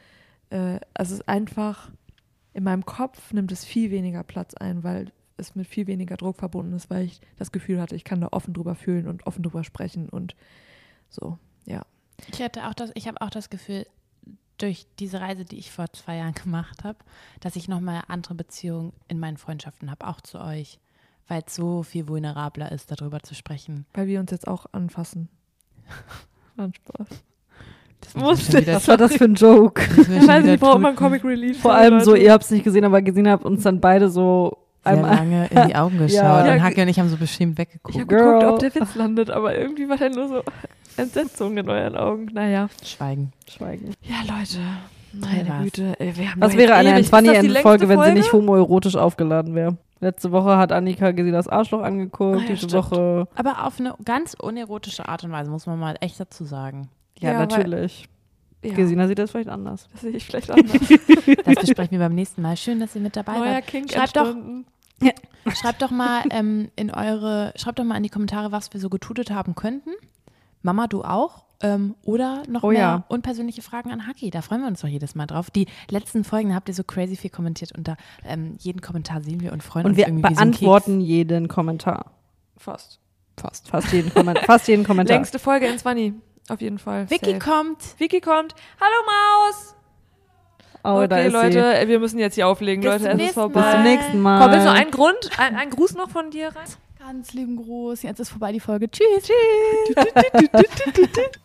B: äh, also es ist einfach, in meinem Kopf nimmt es viel weniger Platz ein, weil es mit viel weniger Druck verbunden ist, weil ich das Gefühl hatte, ich kann da offen drüber fühlen und offen drüber sprechen und so, ja.
A: Ich hatte auch das, ich habe auch das Gefühl, durch diese Reise, die ich vor zwei Jahren gemacht habe, dass ich nochmal andere Beziehungen in meinen Freundschaften habe, auch zu euch, weil es so viel vulnerabler ist, darüber zu sprechen.
B: Weil wir uns jetzt auch anfassen. War ein Spaß.
A: Das
C: Musste. Was war das für ein Joke?
B: Ich weiß nicht, warum man Comic Relief.
C: Vor allem so, ihr habt es nicht gesehen, aber gesehen habt uns dann beide so
A: sehr
C: einmal
A: lange in die Augen geschaut
C: Ja.
A: und Hacke und ich haben so beschämt weggeguckt.
B: Ich habe
C: Girl.
B: geguckt, ob der Witz landet, aber irgendwie war der nur so Entsetzung in euren Augen. Naja.
A: Schweigen.
C: Schweigen.
B: Ja, Leute.
A: Was?
B: Meine Güte. Ey, wir haben
C: Was
B: doch
C: wäre
B: jetzt
C: eine
B: ewig. Ist das die längste
C: Funny-End-Folge, wenn sie
B: Folge?
C: nicht homoerotisch aufgeladen wäre? Letzte Woche hat Annika gesehen das Arschloch angeguckt,
B: Ah, ja,
C: diese
B: stimmt.
C: Woche.
A: Aber auf eine ganz unerotische Art und Weise, muss man mal echt dazu sagen.
C: Ja,
B: Ja, weil-
C: natürlich.
B: Ja,
C: Gesina sieht das vielleicht anders.
B: das sehe ich vielleicht anders.
A: Das besprechen wir beim nächsten Mal. Schön, dass ihr mit dabei
B: Neuer
A: wart.
B: Kink
A: Schreibt doch,
B: entstanden.
A: schreibt doch mal ähm, in eure, schreibt doch mal in die Kommentare, was wir so getutet haben könnten. Mama, du auch? Ähm, oder noch
C: Oh
A: mehr
C: ja.
A: unpersönliche Fragen an Haki. Da freuen wir uns doch jedes Mal drauf. Die letzten Folgen habt ihr so crazy viel kommentiert und da ähm, jeden Kommentar sehen wir und freuen
C: Und
A: uns
C: wir
A: irgendwie wie so ein
C: beantworten jeden Kommentar.
B: Fast.
A: Fast.
C: Fast jeden, Komment fast jeden Kommentar.
B: Längste Folge in Zwanni. Auf jeden Fall.
A: Vicky
B: Safe.
A: kommt.
B: Vicky kommt. Hallo Maus.
C: Oh, da
B: Okay,
C: ist
B: Leute, ey, wir müssen jetzt hier auflegen.
A: Bis
B: Leute,
A: zum
B: es ist
A: nächsten
C: sie. Bis
B: vorbei.
C: zum nächsten Mal.
B: Komm, willst du einen Grund, ein, einen Gruß noch von dir rein?
D: Ganz lieben Gruß. Jetzt ist vorbei die Folge. Tschüss.
B: Tschüss.